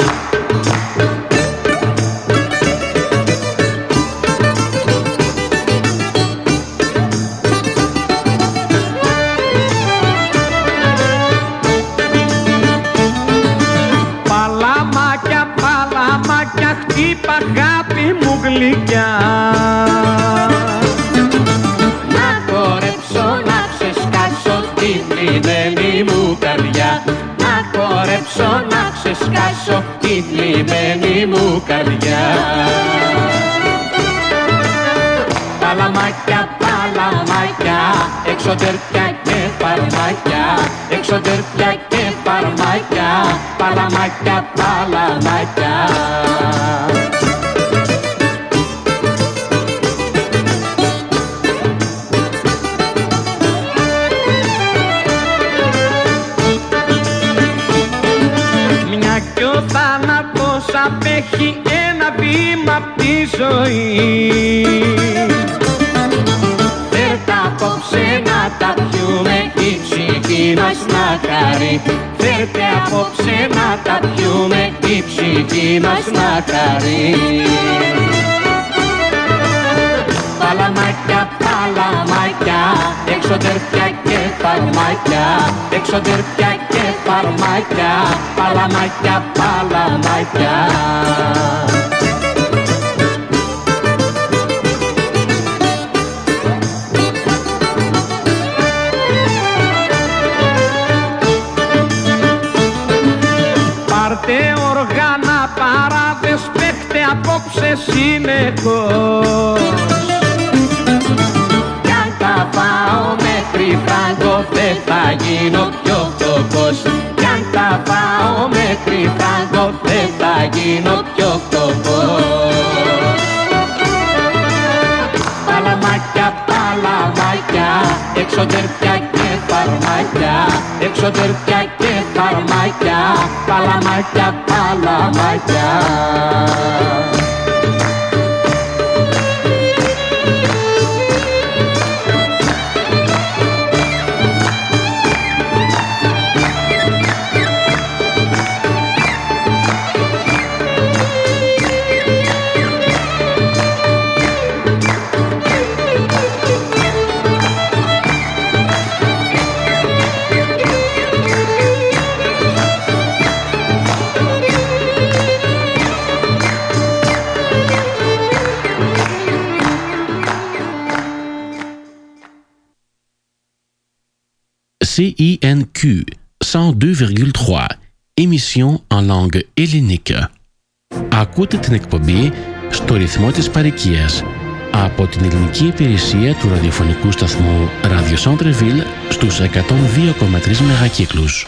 Παλαμάκια, παλαμάκια, χτύπα αγάπη μου γλυκιά. Να χορέψω, να ξεσκάσω την λιμένη μου καρδιά. Να χορέψω, να ξεσκάσω την λιμένη μου καρδιά. Παλαμάκια, παλαμάκια, εξωτεριά και φαρμάκια, εξωτεριά και φαρμάκια, παλαμάκια, παλαμάκια. Μια κι ο θάνατος απέχει ένα βήμα απ' τη ζωή. Φέρτα απόψε να τα πιούμε, η ψυχή μας να χαρεί. Φέρτε απόψε να τα πιούμε, η ψυχή μας να χαρεί. Παλαμάκια, παλαμάκια, εξωτεριά και φαρμάκια, εξωτεριά και φαρμάκια, παλαμάκια, παλαμάκια. Πάρτε όργανα, παράδες, παίχτε απόψε συνεχώς. Κι αν τα πάω μέχρι φράγκο δεν θα γίνω πιο φτωχός. Κι αν τα πάω μέχρι φράγκο δεν θα γίνω πιο φτωχός. Παλαμάκια, παλαμάκια, εξωτεριά και φαρμάκια, εξωτεριά και φαρμάκια, παλαμάκια, παλαμάκια. CINQ 102,3, émission en langue ελληνική. Ακούτε την εκπομπή στο ρυθμό της παροικίας από την ελληνική υπηρεσία του ραδιοφωνικού σταθμού Radio Centre-Ville στους 102,3 μεγακύκλους.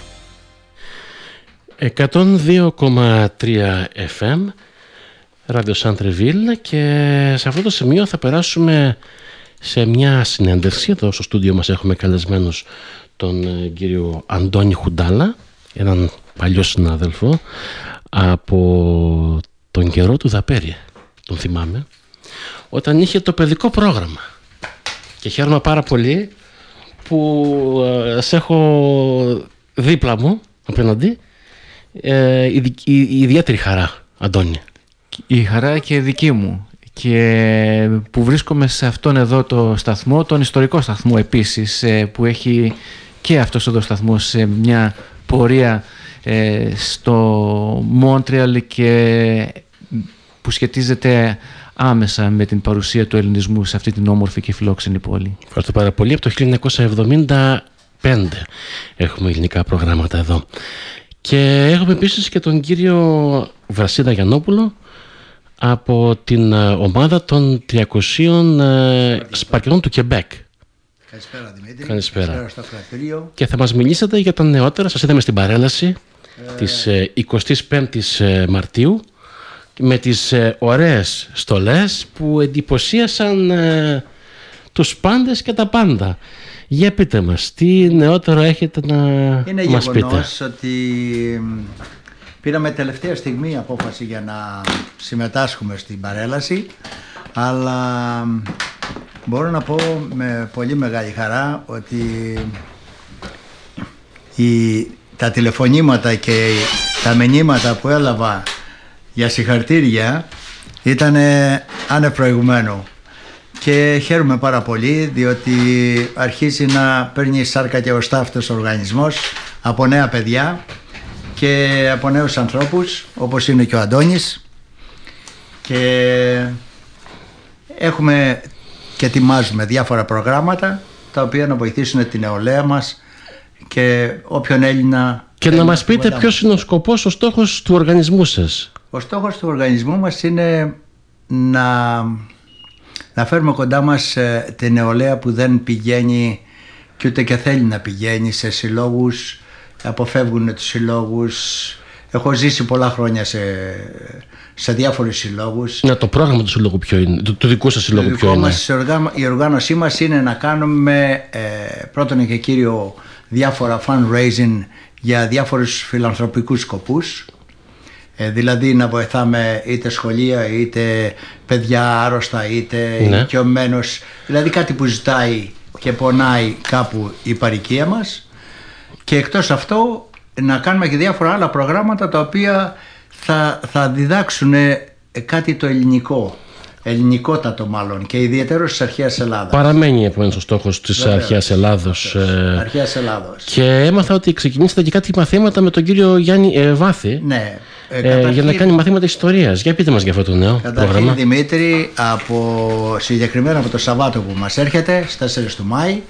102,3 FM Radio Centre-Ville, και σε αυτό το σημείο θα περάσουμε σε μια συνέντευξη. Εδώ στο στούντιο μας έχουμε καλεσμένους τον κύριο Αντώνη Χουντάλα, έναν παλιό συνάδελφο από τον καιρό του Δαπέρι, τον θυμάμαι, όταν είχε το παιδικό πρόγραμμα, και χαίρομαι πάρα πολύ που σε έχω δίπλα μου απέναντι. Ιδιαίτερη χαρά, Αντώνη. Η χαρά και δική μου, και που βρίσκομαι σε αυτόν εδώ το σταθμό, τον ιστορικό σταθμό επίσης, που έχει και αυτός εδώ σταθμός σε μια πορεία στο Μόντρεαλ και που σχετίζεται άμεσα με την παρουσία του ελληνισμού σε αυτή την όμορφη και φιλόξενη πόλη. Ευχαριστώ πάρα πολύ. Από το 1975 έχουμε ελληνικά προγράμματα εδώ. Και έχουμε επίσης και τον κύριο Βρασίδα Γιαννόπουλο από την ομάδα των 300 Σπαρκετών του Κεμπέκ. Καλησπέρα Δημήτρη. Καλησπέρα. Στο κρατήριο. Και θα μας μιλήσετε για τα νεότερα. Σας είδαμε στην παρέλαση της 25ης Μαρτίου με τις ωραίες στολές που εντυπωσίασαν τους πάντες και τα πάντα. Για πείτε μας, τι νεότερο έχετε να μας πείτε? Είναι γεγονός ότι πήραμε τελευταία στιγμή απόφαση για να συμμετάσχουμε στην παρέλαση, αλλά μπορώ να πω με πολύ μεγάλη χαρά ότι τα τηλεφωνήματα και τα μηνύματα που έλαβα για συγχαρητήρια ήταν άνευ προηγουμένου. Και χαίρομαι πάρα πολύ, διότι αρχίζει να παίρνει σάρκα και οστά αυτός ο οργανισμός από νέα παιδιά και από νέους ανθρώπους, όπως είναι και ο Αντώνης, και έχουμε και ετοιμάζουμε διάφορα προγράμματα τα οποία να βοηθήσουν την νεολαία μας και όποιον Έλληνα. Και να μας πείτε ποιος είναι ο σκοπός, ο στόχος του οργανισμού σας? Ο στόχος του οργανισμού μας είναι να φέρουμε κοντά μας την νεολαία που δεν πηγαίνει και ούτε και θέλει να πηγαίνει σε συλλόγους, αποφεύγουν τους συλλόγους. Έχω ζήσει πολλά χρόνια σε διάφορους συλλόγους. Το πρόγραμμα του συλλόγου ποιο είναι, του δικού σας συλλόγου ποιο είναι? Η οργάνωσή μας είναι να κάνουμε πρώτον και κύριο διάφορα fundraising για διάφορους φιλανθρωπικούς σκοπούς. Δηλαδή να βοηθάμε είτε σχολεία, είτε παιδιά άρρωστα, είτε ηλικιωμένους, δηλαδή κάτι που ζητάει και πονάει κάπου η παροικία μας. Και εκτός αυτό να κάνουμε και διάφορα άλλα προγράμματα τα οποία θα διδάξουν κάτι το ελληνικότατο μάλλον, και ιδιαίτερο της αρχαίας Ελλάδας. Παραμένει επομένως ο στόχος της αρχαίας Ελλάδος. Αρχαίας Ελλάδος. Και έμαθα ότι ξεκινήσατε και κάτι μαθήματα με τον κύριο Γιάννη Βάθη. Ναι. Για να κάνει μαθήματα ιστορίας. Για πείτε μας για αυτό το νέο πρόγραμμα. Δημήτρη, συγκεκριμένα από το Σαββάτο που μας έρχεται, στις 4 του Μάη,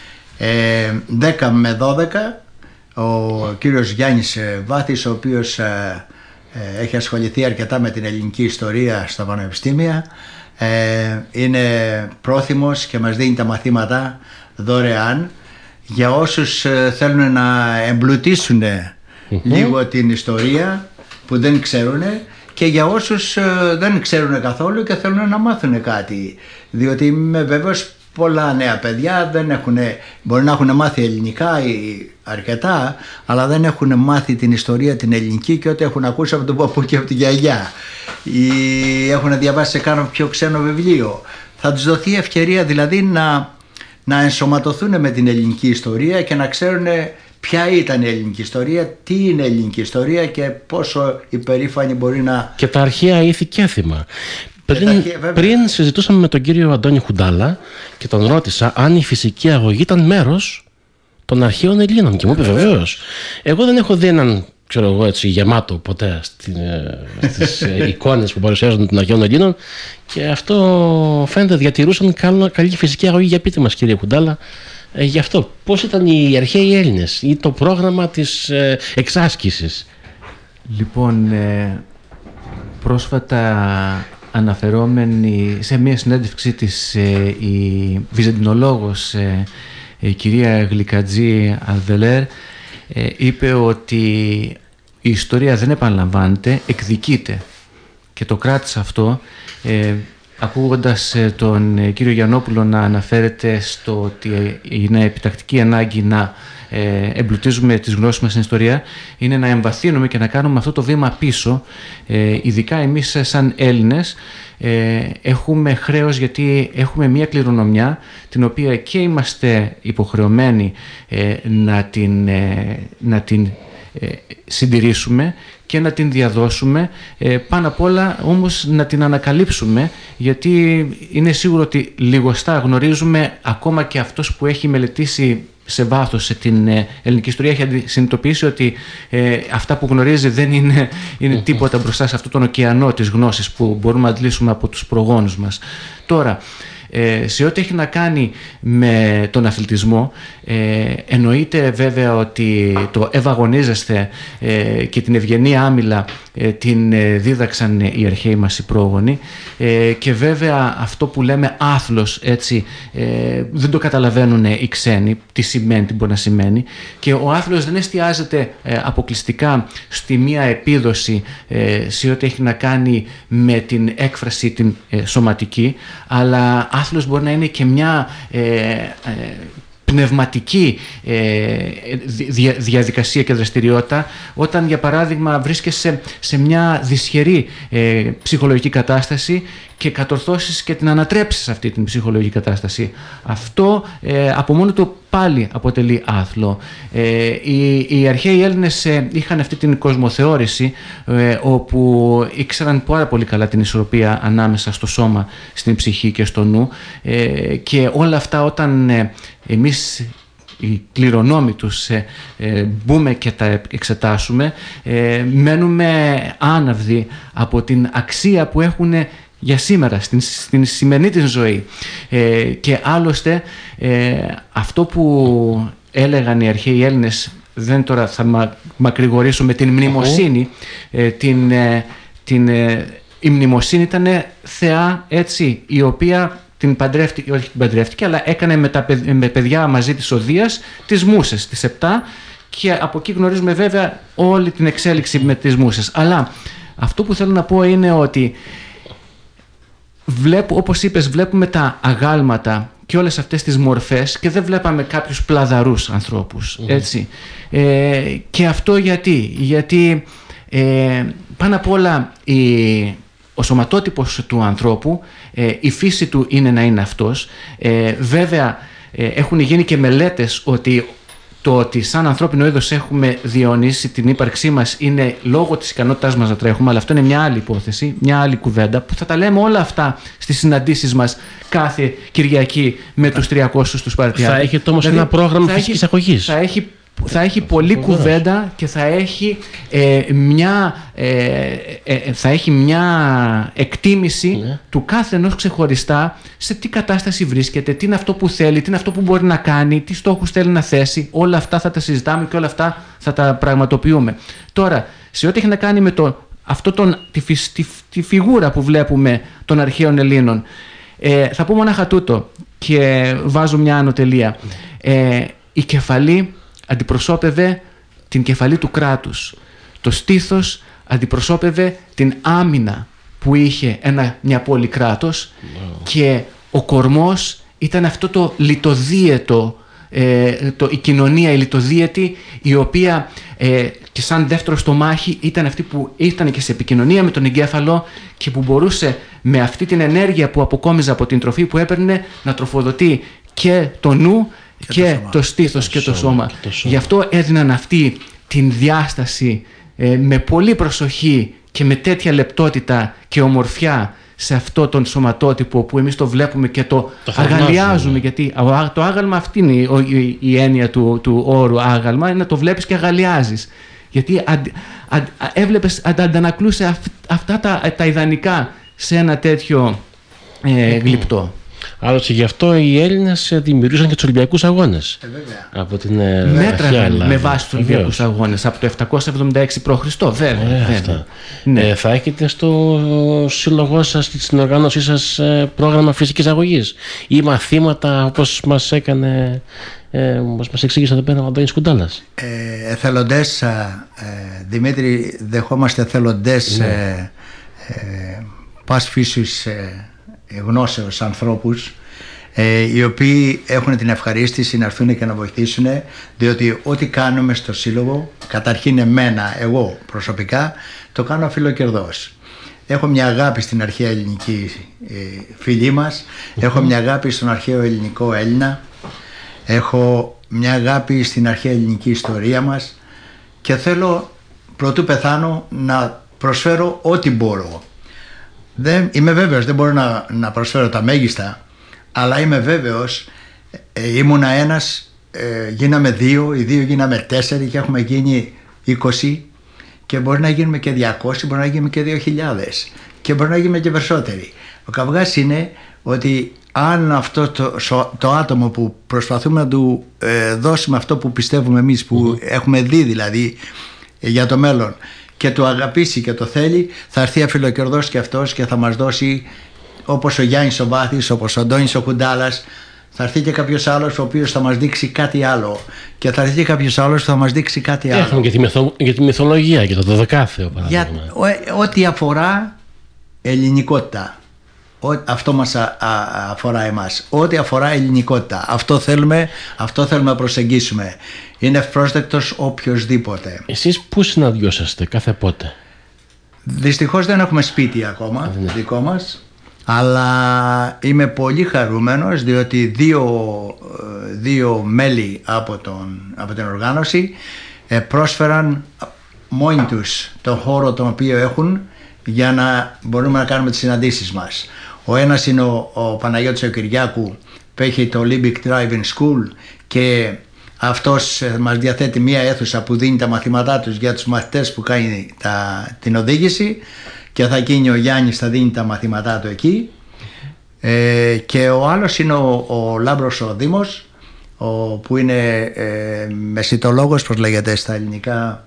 10 με 12, ο κύριος Γιάννης Βάθης, ο οποίος έχει ασχοληθεί αρκετά με την ελληνική ιστορία στα πανεπιστήμια, είναι πρόθυμος και μας δίνει τα μαθήματα δωρεάν για όσους θέλουν να εμπλουτίσουν λίγο την ιστορία που δεν ξέρουν, και για όσους δεν ξέρουν καθόλου και θέλουν να μάθουν κάτι, διότι είμαι βέβαιος πολλά νέα παιδιά μπορεί να έχουν μάθει ελληνικά αρκετά, αλλά δεν έχουν μάθει την ιστορία την ελληνική και ό,τι έχουν ακούσει από τον παππού και από τη γιαγιά, ή έχουν διαβάσει σε κάνα πιο ξένο βιβλίο. Θα τους δοθεί ευκαιρία δηλαδή να ενσωματωθούν με την ελληνική ιστορία και να ξέρουν ποια ήταν η ελληνική ιστορία, τι είναι η ελληνική ιστορία και πόσο υπερήφανη μπορεί να... Και τα αρχαία ήθη και έθιμα. Πριν συζητούσαμε με τον κύριο Αντώνη Χουντάλα και τον ρώτησα αν η φυσική αγωγή ήταν μέρος των αρχαίων Ελλήνων, και μου είπε βεβαίως. Εγώ δεν έχω δει έναν, ξέρω εγώ, έτσι γεμάτο ποτέ στις εικόνες που παρουσιάζουν των αρχαίων Ελλήνων, και αυτό φαίνεται διατηρούσαν καλή φυσική αγωγή. Για πείτε μας κύριε Χουντάλα, γι' αυτό. Πώς ήταν οι αρχαίοι Έλληνες ή το πρόγραμμα της εξάσκησης? Λοιπόν, πρόσφατα αναφερόμενη σε μια συνέντευξή της η βυζαντινολόγος η κυρία Γλυκατζή Αλβελέρ είπε ότι η ιστορία δεν επαναλαμβάνεται, εκδικείται, και το κράτησε αυτό ακούγοντας τον κύριο Γιαννόπουλο να αναφέρεται στο ότι είναι επιτακτική ανάγκη να εμπλουτίζουμε τις γνώσεις μας στην ιστορία, είναι να εμβαθύνουμε και να κάνουμε αυτό το βήμα πίσω. Ειδικά εμείς σαν Έλληνες έχουμε χρέος, γιατί έχουμε μια κληρονομιά την οποία και είμαστε υποχρεωμένοι να την συντηρήσουμε και να την διαδώσουμε, πάνω απ' όλα όμως να την ανακαλύψουμε, γιατί είναι σίγουρο ότι λιγοστά γνωρίζουμε, ακόμα και αυτός που έχει μελετήσει σε βάθος σε την ελληνική ιστορία έχει συνειδητοποιήσει ότι αυτά που γνωρίζει δεν είναι τίποτα μπροστά σε αυτόν τον ωκεανό της γνώσης που μπορούμε να αντλήσουμε από τους προγόνους μας. Τώρα, σε ό,τι έχει να κάνει με τον αθλητισμό, εννοείται βέβαια ότι το ευαγωνίζεστε και την ευγενή άμυλα την δίδαξαν οι αρχαίοι μας οι πρόγονοι, και βέβαια αυτό που λέμε άθλος, έτσι, δεν το καταλαβαίνουν οι ξένοι τι σημαίνει, τι μπορεί να σημαίνει, και ο άθλος δεν εστιάζεται αποκλειστικά στη μία επίδοση σε ό,τι έχει να κάνει με την έκφραση την σωματική, αλλά άθλος μπορεί να είναι και μια πνευματική διαδικασία και δραστηριότητα, όταν για παράδειγμα βρίσκεσαι σε μια δυσχερή ψυχολογική κατάσταση και κατορθώσεις και την ανατρέψεις αυτή την ψυχολογική κατάσταση. Αυτό από μόνο του πάλι αποτελεί άθλο. Οι αρχαίοι Έλληνες είχαν αυτή την κοσμοθεώρηση, όπου ήξεραν πάρα πολύ καλά την ισορροπία ανάμεσα στο σώμα, στην ψυχή και στο νου, και όλα αυτά όταν εμείς οι κληρονόμοι τους μπούμε και τα εξετάσουμε, μένουμε άναυδοι από την αξία που έχουν για σήμερα, στην σημερινή της ζωή. Και άλλωστε αυτό που έλεγαν οι αρχαίοι Έλληνες, δεν τώρα θα μακρηγορήσω, με την μνημοσύνη, η μνημοσύνη ήταν θεά, έτσι, η οποία την παντρεύτηκε, όχι την παντρεύτηκε, αλλά έκανε με παιδιά μαζί της Οδείας τις μούσες, τις 7, και από εκεί γνωρίζουμε βέβαια όλη την εξέλιξη με τις μούσες. Αλλά αυτό που θέλω να πω είναι ότι όπως είπες, βλέπουμε τα αγάλματα και όλες αυτές τις μορφές και δεν βλέπαμε κάποιους πλαδαρούς ανθρώπους, έτσι. Και αυτό γιατί πάνω απ' όλα ο σωματότυπος του ανθρώπου, η φύση του είναι να είναι αυτός. Βέβαια έχουν γίνει και μελέτες ότι το ότι σαν ανθρώπινο είδος έχουμε διαιωνίσει την ύπαρξή μας είναι λόγω της ικανότητάς μας να τρέχουμε, αλλά αυτό είναι μια άλλη υπόθεση, μια άλλη κουβέντα, που θα τα λέμε όλα αυτά στις συναντήσεις μας κάθε Κυριακή με τους 300 τους Σπαρτιάτες. Θα έχετε όμως ένα πρόγραμμα φυσικής αγωγής. Θα έχει πολλή κουβέντα και θα έχει μια εκτίμηση του κάθε ενός ξεχωριστά, σε τι κατάσταση βρίσκεται, τι είναι αυτό που θέλει, τι είναι αυτό που μπορεί να κάνει, τι στόχους θέλει να θέσει. Όλα αυτά θα τα συζητάμε και όλα αυτά θα τα πραγματοποιούμε. Τώρα, σε ό,τι έχει να κάνει με τη φιγούρα που βλέπουμε των αρχαίων Ελλήνων, θα πω μονάχα τούτο και βάζω μια ανωτελεία. Η κεφαλή αντιπροσώπευε την κεφαλή του κράτους. Το στήθος αντιπροσώπευε την άμυνα που είχε μια πόλη κράτος, και ο κορμός ήταν αυτό το λιτοδίαιτο, η κοινωνία η λιτοδίαιτη, η οποία και σαν δεύτερο στομάχι ήταν αυτή που ήταν και σε επικοινωνία με τον εγκέφαλο και που μπορούσε με αυτή την ενέργεια που αποκόμιζε από την τροφή που έπαιρνε να τροφοδοτεί και το νου και το στήθος και το σώμα. Γι' αυτό έδιναν αυτή την διάσταση με πολύ προσοχή και με τέτοια λεπτότητα και ομορφιά σε αυτό τον σωματότυπο που εμείς το βλέπουμε και το αγαλιάζουμε, γιατί το άγαλμα, αυτή είναι η έννοια του όρου άγαλμα, είναι να το βλέπεις και αγαλιάζεις, γιατί αντανακλούσε αυτά τα ιδανικά σε ένα τέτοιο γλυπτό. Άλλωστε γι' αυτό οι Έλληνες δημιουργούσαν και τους Ολυμπιακούς Αγώνες. Από την αρχαία Ελλάδα. Με βάση τους Ολυμπιακούς Αγώνες από το 776 π.Χ. Βέβαια. Ναι. Θα έχετε στο σύλλογό σας, στην οργάνωσή σας, πρόγραμμα φυσικής αγωγής ή μαθήματα όπως μας έκανε, μας εξήγησε εδώ πέρα ο Αντώνης Κουντάλας? Εθελοντές, Δημήτρη, δεχόμαστε εθελοντές, πας φύσης γνώσεως ανθρώπους, οι οποίοι έχουν την ευχαρίστηση να έρθουν και να βοηθήσουν, διότι ό,τι κάνουμε στο σύλλογο, καταρχήν εγώ προσωπικά το κάνω φιλοκερδός. Έχω μια αγάπη στην αρχαία ελληνική φίλη μας, έχω μια αγάπη στον αρχαίο ελληνικό Έλληνα, έχω μια αγάπη στην αρχαία ελληνική ιστορία μας και θέλω πρωτού πεθάνω να προσφέρω ό,τι μπορώ. Είμαι βέβαιος, δεν μπορώ να προσφέρω τα μέγιστα, αλλά είμαι βέβαιος, ήμουνα ένας, γίναμε 2, οι 2 γίναμε 4 και έχουμε γίνει 20 και μπορεί να γίνουμε και 200, μπορεί να γίνουμε και 2.000 και μπορεί να γίνουμε και περισσότεροι. Ο καυγάς είναι ότι αν αυτό το άτομο που προσπαθούμε να του δώσουμε αυτό που πιστεύουμε εμείς, που έχουμε δει δηλαδή για το μέλλον, και το αγαπήσει και το θέλει, θα έρθει αφιλοκερδός και αυτός και θα μας δώσει, όπως ο Γιάννης ο Βάθης, όπως ο Αντώνης ο Κουντάλας, θα έρθει και κάποιος άλλος ο οποίος θα μας δείξει κάτι άλλο και θα έρθει και κάποιος άλλος που θα μας δείξει κάτι άλλο. Έχουμε και τη μυθολογία και το Δωδεκάθεο παράδειγμα. Ό,τι αφορά ελληνικότητα, αυτό μας αφορά εμάς. Ό,τι αφορά ελληνικότητα, αυτό θέλουμε να προσεγγίσουμε. Είναι ευπρόσδεκτος οποιοσδήποτε. Εσείς πού συναντιόσαστε, κάθε πότε? Δυστυχώς δεν έχουμε σπίτι ακόμα δικό μας, αλλά είμαι πολύ χαρούμενος διότι δύο μέλη από την οργάνωση πρόσφεραν μόνοι τους τον χώρο τον οποίο έχουν για να μπορούμε να κάνουμε τις συναντήσεις μας. Ο ένας είναι ο Παναγιώτης ο Κυριάκου που έχει το Olympic Driving School και αυτός μας διαθέτει μία αίθουσα που δίνει τα μαθήματά τους για τους μαθητές που κάνει την οδήγηση, και θα γίνει ο Γιάννης, θα δίνει τα μαθήματά του εκεί, και ο άλλος είναι ο Λάμπρος ο Δήμος, που είναι μεσιτολόγος, πώς λέγεται στα ελληνικά,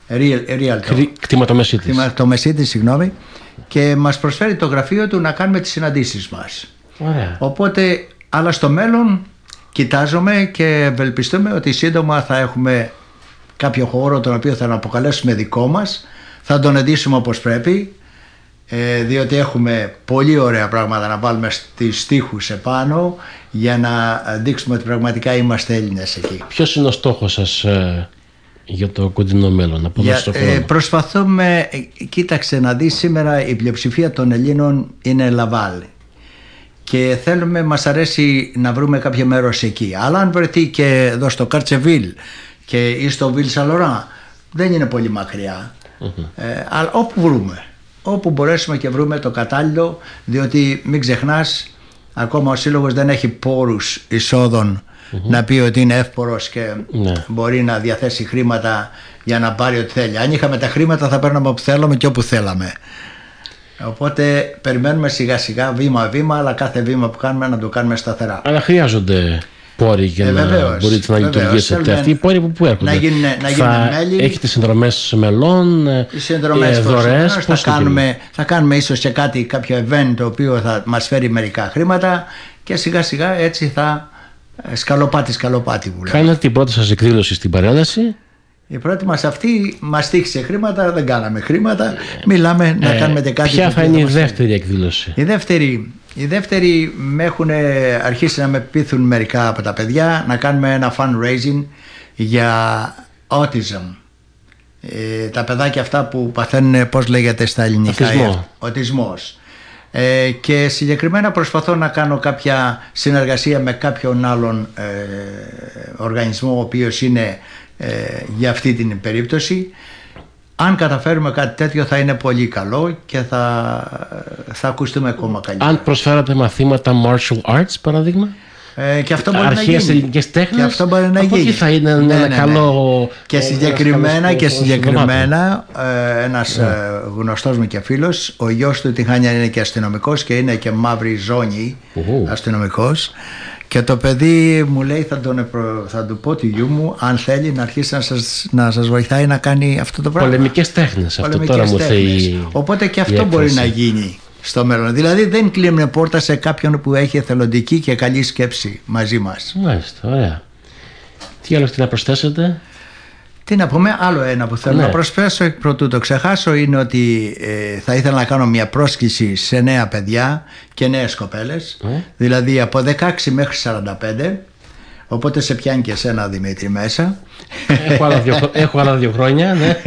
κτηματομεσίτης, συγγνώμη, και μας προσφέρει το γραφείο του να κάνουμε τις συναντήσεις μας. Ωραία. Οπότε, αλλά στο μέλλον κοιτάζομαι και ευελπιστούμε ότι σύντομα θα έχουμε κάποιο χώρο τον οποίο θα αποκαλέσουμε δικό μας, θα τον εντύσουμε όπως πρέπει, διότι έχουμε πολύ ωραία πράγματα να βάλουμε στις στίχους επάνω για να δείξουμε ότι πραγματικά είμαστε Έλληνες εκεί. Ποιος είναι ο στόχος σας για το κοντινό μέλλον, προσπαθούμε, κοίταξε να δεις, σήμερα η πλειοψηφία των Ελλήνων είναι Λαβάλ και θέλουμε, μας αρέσει να βρούμε κάποιο μέρος εκεί, αλλά αν βρεθεί και εδώ στο Καρτσεβίλ και ή στο Βιλ Σαλορά δεν είναι πολύ μακριά, αλλά όπου μπορέσουμε και βρούμε το κατάλληλο, διότι μην ξεχνάς, ακόμα ο Σύλλογος δεν έχει πόρους εισόδων να πει ότι είναι εύπορος και μπορεί να διαθέσει χρήματα για να πάρει ό,τι θέλει. Αν είχαμε τα χρήματα θα παίρναμε όπου θέλαμε και όπου θέλαμε. Οπότε περιμένουμε σιγά σιγά, βήμα-βήμα, αλλά κάθε βήμα που κάνουμε να το κάνουμε σταθερά. Αλλά χρειάζονται πόροι για να μπορείτε να λειτουργήσετε. Αυτοί οι πόροι που έρχονται. Να γίνουν μέλη. Έχετε συνδρομές μελών, δωρεές. Θα κάνουμε ίσως και κάποιο event το οποίο θα μας φέρει μερικά χρήματα και σιγά σιγά έτσι θα σκαλοπάτι που λέμε. Κάνατε την πρώτη σας εκδήλωση στην παρέλαση. Η πρώτη μας αυτή μας τύχησε χρήματα, δεν κάναμε χρήματα. Μιλάμε να κάνουμε και κάτι. Ποια θα είναι η δεύτερη εκδήλωση? Η δεύτερη με έχουν αρχίσει να με πείθουν μερικά από τα παιδιά να κάνουμε ένα fundraising για autism. Τα παιδάκια αυτά που παθαίνουν, πώς λέγεται στα ελληνικά, οτισμός. Και συγκεκριμένα προσπαθώ να κάνω κάποια συνεργασία με κάποιον άλλον οργανισμό ο οποίος είναι για αυτή την περίπτωση. Αν καταφέρουμε κάτι τέτοιο θα είναι πολύ καλό και θα ακουστούμε ακόμα καλύτερα. Αν προσφέρατε μαθήματα martial arts παράδειγμα, Και αυτό μπορεί να γίνει. Ελληνικές τέχνες. Και αυτό μπορεί να γίνει. Εκεί θα είναι ένα καλό. Και συγκεκριμένα ένας γνωστός μου και φίλος, ο γιος του Τιχάνια είναι και αστυνομικός και είναι και μαύρη ζώνη αστυνομικός. Και το παιδί μου λέει θα του πω του γιού μου αν θέλει να αρχίσει να σας βοηθάει να κάνει αυτό το πράγμα. Πολεμικές τέχνες. Αυτό τώρα μου θέλει. Οπότε και αυτό μπορεί να γίνει στο μέλλον. Δηλαδή δεν κλείνουμε πόρτα σε κάποιον που έχει εθελοντική και καλή σκέψη μαζί μας. Μάλιστα, ωραία. Τι άλλο να προσθέσετε? Τι να πούμε, άλλο ένα που θέλω να προσθέσω πρωτού το ξεχάσω είναι ότι θα ήθελα να κάνω μια πρόσκληση σε νέα παιδιά και νέες κοπέλες, δηλαδή από 16 μέχρι 45, οπότε σε πιάνει και εσένα Δημήτρη μέσα. Έχω άλλα 2 χρόνια, ναι.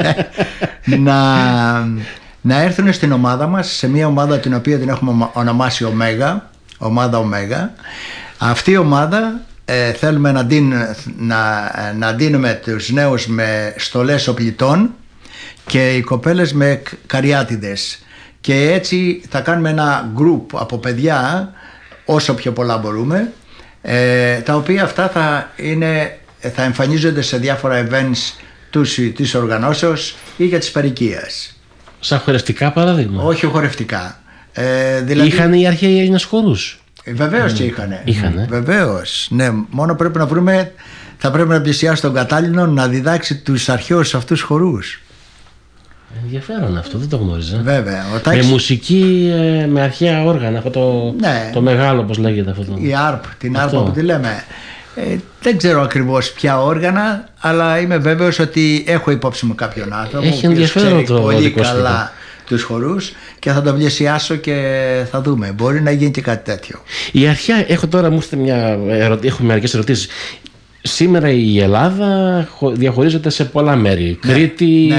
Να έρθουν στην ομάδα μας, σε μια ομάδα την οποία την έχουμε ονομάσει ομάδα Ωμέγα. Αυτή η ομάδα θέλουμε να δίνουμε τους νέους με στολές οπλιτών και οι κοπέλες με καριάτιδες, και έτσι θα κάνουμε ένα group από παιδιά όσο πιο πολλά μπορούμε, τα οποία αυτά θα εμφανίζονται σε διάφορα events της οργανώσεως ή για της παροικίας. Σαν χορευτικά παράδειγμα? Όχι χορευτικά. Δηλαδή... Είχαν οι αρχαίοι Έλληνες χορούς? Βεβαίως και είχανε. Βεβαίως, ναι. Μόνο θα πρέπει να πλησιάσει τον κατάλληλο να διδάξει τους αρχαίους αυτούς χορούς. Ενδιαφέρον αυτό, δεν το γνώριζα. Βέβαια. Με μουσική, με αρχαία όργανα, αυτό το μεγάλο, πώς λέγεται αυτό. Η ARP, την ARP που τη λέμε. Δεν ξέρω ακριβώς ποια όργανα, αλλά είμαι βέβαιος ότι έχω υπόψη μου κάποιον άνθρωπο που ξέρει πολύ καλά τους χορούς και θα το πλησιάσω και θα δούμε. Μπορεί να γίνει και κάτι τέτοιο. Η αρχαία, έχω μερικές ερωτήσεις. Σήμερα η Ελλάδα διαχωρίζεται σε πολλά μέρη. Ναι. Κρήτη,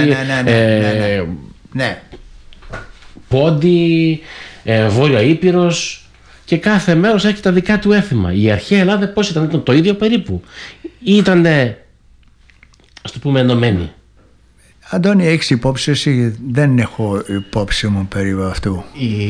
ναι. Πόντι, Βόρεια Ήπειρος, και κάθε μέρος έχει τα δικά του έθιμα. Η αρχαία Ελλάδα πώς ήταν το ίδιο περίπου? Ή ήταν, ας το πούμε, ενωμένη? Αντώνη, έχεις υπόψη εσύ? Δεν έχω υπόψη μου περίπου αυτού.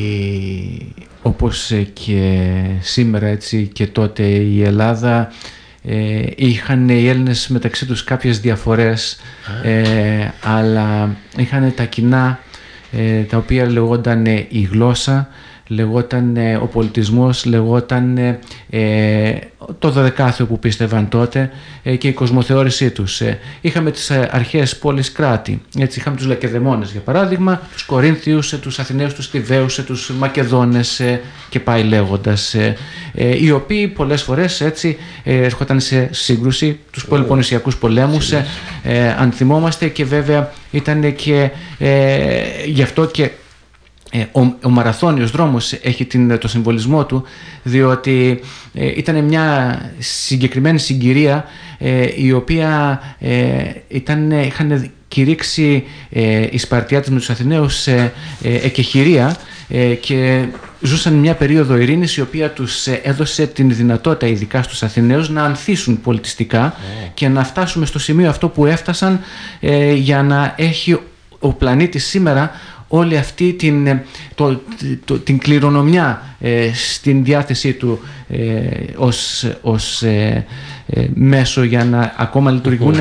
Όπως και σήμερα έτσι και τότε η Ελλάδα, είχαν οι Έλληνες μεταξύ τους κάποιες διαφορές, αλλά είχαν τα κοινά, τα οποία λεγόταν η γλώσσα, λεγόταν ο πολιτισμός, λεγόταν το δωδεκάθεο που πίστευαν τότε και η κοσμοθεώρησή τους. Είχαμε τις αρχαίες πόλεις κράτη. Έτσι είχαμε τους Λακεδαιμόνες για παράδειγμα, τους Κορίνθιους, τους Αθηναίους, τους Θηβαίους, τους Μακεδόνες και πάει λέγοντας, οι οποίοι πολλές φορές έτσι έρχονταν σε σύγκρουση, τους Πελοποννησιακούς πολέμους, αν θυμόμαστε, και βέβαια ήταν και γι' αυτό και ο μαραθώνιος δρόμος έχει το συμβολισμό του, διότι ήταν μια συγκεκριμένη συγκυρία η οποία είχαν κηρύξει οι Σπαρτιάτες με τους Αθηναίους εκεχηρία και ζούσαν μια περίοδο ειρήνης η οποία τους έδωσε την δυνατότητα, ειδικά στους Αθηναίους, να ανθίσουν πολιτιστικά και να φτάσουμε στο σημείο αυτό που έφτασαν, για να έχει ο πλανήτης σήμερα όλη αυτή την κληρονομιά στην διάθεσή του ως μέσο για να ακόμα λειτουργούν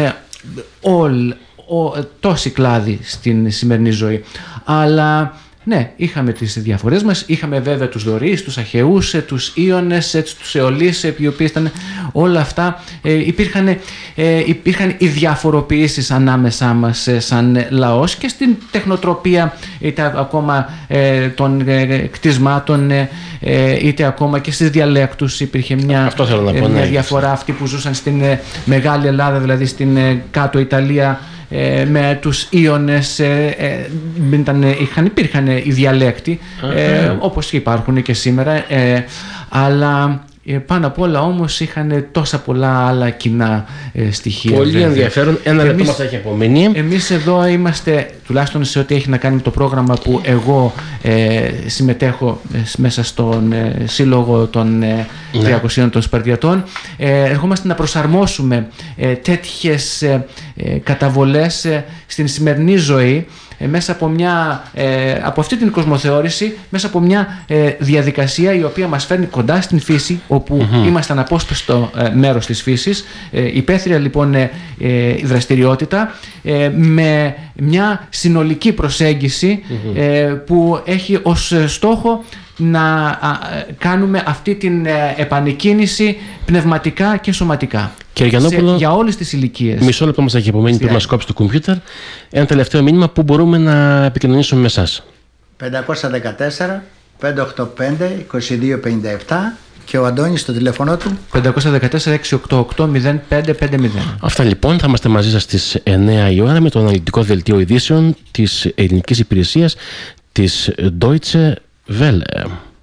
τόσοι κλάδοι στην σημερινή ζωή. Αλλά ναι, είχαμε τις διαφορές μας, είχαμε βέβαια τους Δωρείς, τους Αχαιούς, τους Ίωνες, τους Αιωλείς, οι οποίοι ήταν όλα αυτά, υπήρχαν οι διαφοροποιήσεις ανάμεσά μας σαν λαός και στην τεχνοτροπία, είτε ακόμα των κτισμάτων, είτε ακόμα και στις διαλέκτους υπήρχε μια διαφορά. Αυτοί που ζούσαν στην Μεγάλη Ελλάδα, δηλαδή στην κάτω Ιταλία, με τους Ίωνες υπήρχαν οι διαλέκτοι, όπως υπάρχουν και σήμερα, αλλά πάνω απ' όλα όμως είχαν τόσα πολλά άλλα κοινά στοιχεία. Πολύ ενδιαφέρον. Ένα λεπτό μας έχει απομείνει. Εμείς εδώ είμαστε, τουλάχιστον σε ό,τι έχει να κάνει με το πρόγραμμα που εγώ συμμετέχω μέσα στον σύλλογο των 300 των Σπαρτιατών, ερχόμαστε να προσαρμόσουμε τέτοιες καταβολές στην σημερινή ζωή, μέσα από αυτή την κοσμοθεώρηση, μέσα από μια διαδικασία η οποία μας φέρνει κοντά στην φύση, όπου είμαστε αναπόσπαστο μέρος της φύσης, υπαίθρια λοιπόν η δραστηριότητα, με μια συνολική προσέγγιση που έχει ως στόχο να κάνουμε αυτή την επανεκκίνηση πνευματικά και σωματικά. Για όλες τις ηλικίες. Μισό λεπτό μας έχει απομένει πριν μας κόψει το κομπιούτερ. Ένα τελευταίο μήνυμα που μπορούμε να επικοινωνήσουμε με εσάς. 514 585 2257 και ο Αντώνης στο τηλέφωνο του 514-688-0550. Αυτά λοιπόν, θα είμαστε μαζί σας στις 9 η ώρα με το αναλυτικό δελτίο ειδήσεων της ελληνικής υπηρεσίας της Deutsche Welle.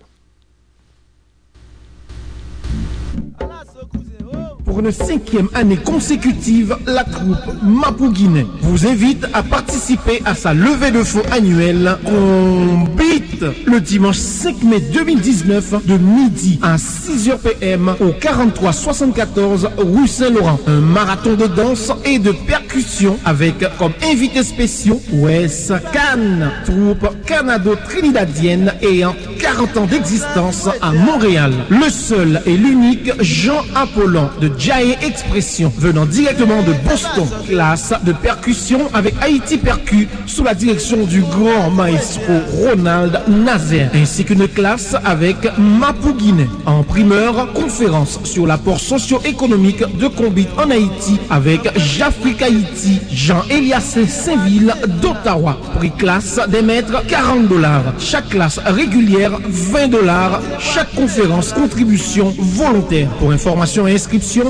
Pour une 5e année consécutive, la troupe Mapou-Guinée vous invite à participer à sa levée de fonds annuelle Combite le dimanche 5 mai 2019 de midi à 6h PM au 4374 rue Saint-Laurent. Un marathon de danse et de percussion avec comme invités spéciaux Wes Khan, troupe canado-trinidadienne ayant 40 ans d'existence à Montréal. Le seul et l'unique Jean Apollon de Jae Expression venant directement de Boston. Classe de percussion avec Haïti Percu sous la direction du grand maestro Ronald Nazaire, ainsi qu'une classe avec Mapou-Guinée. En primeur, conférence sur l'apport socio-économique de Combite en Haïti avec Jafrique Haïti, Jean-Elias Saint-Ville d'Ottawa. Prix classe des maîtres $40. Chaque classe régulière $20. Chaque conférence contribution volontaire. Pour information et inscription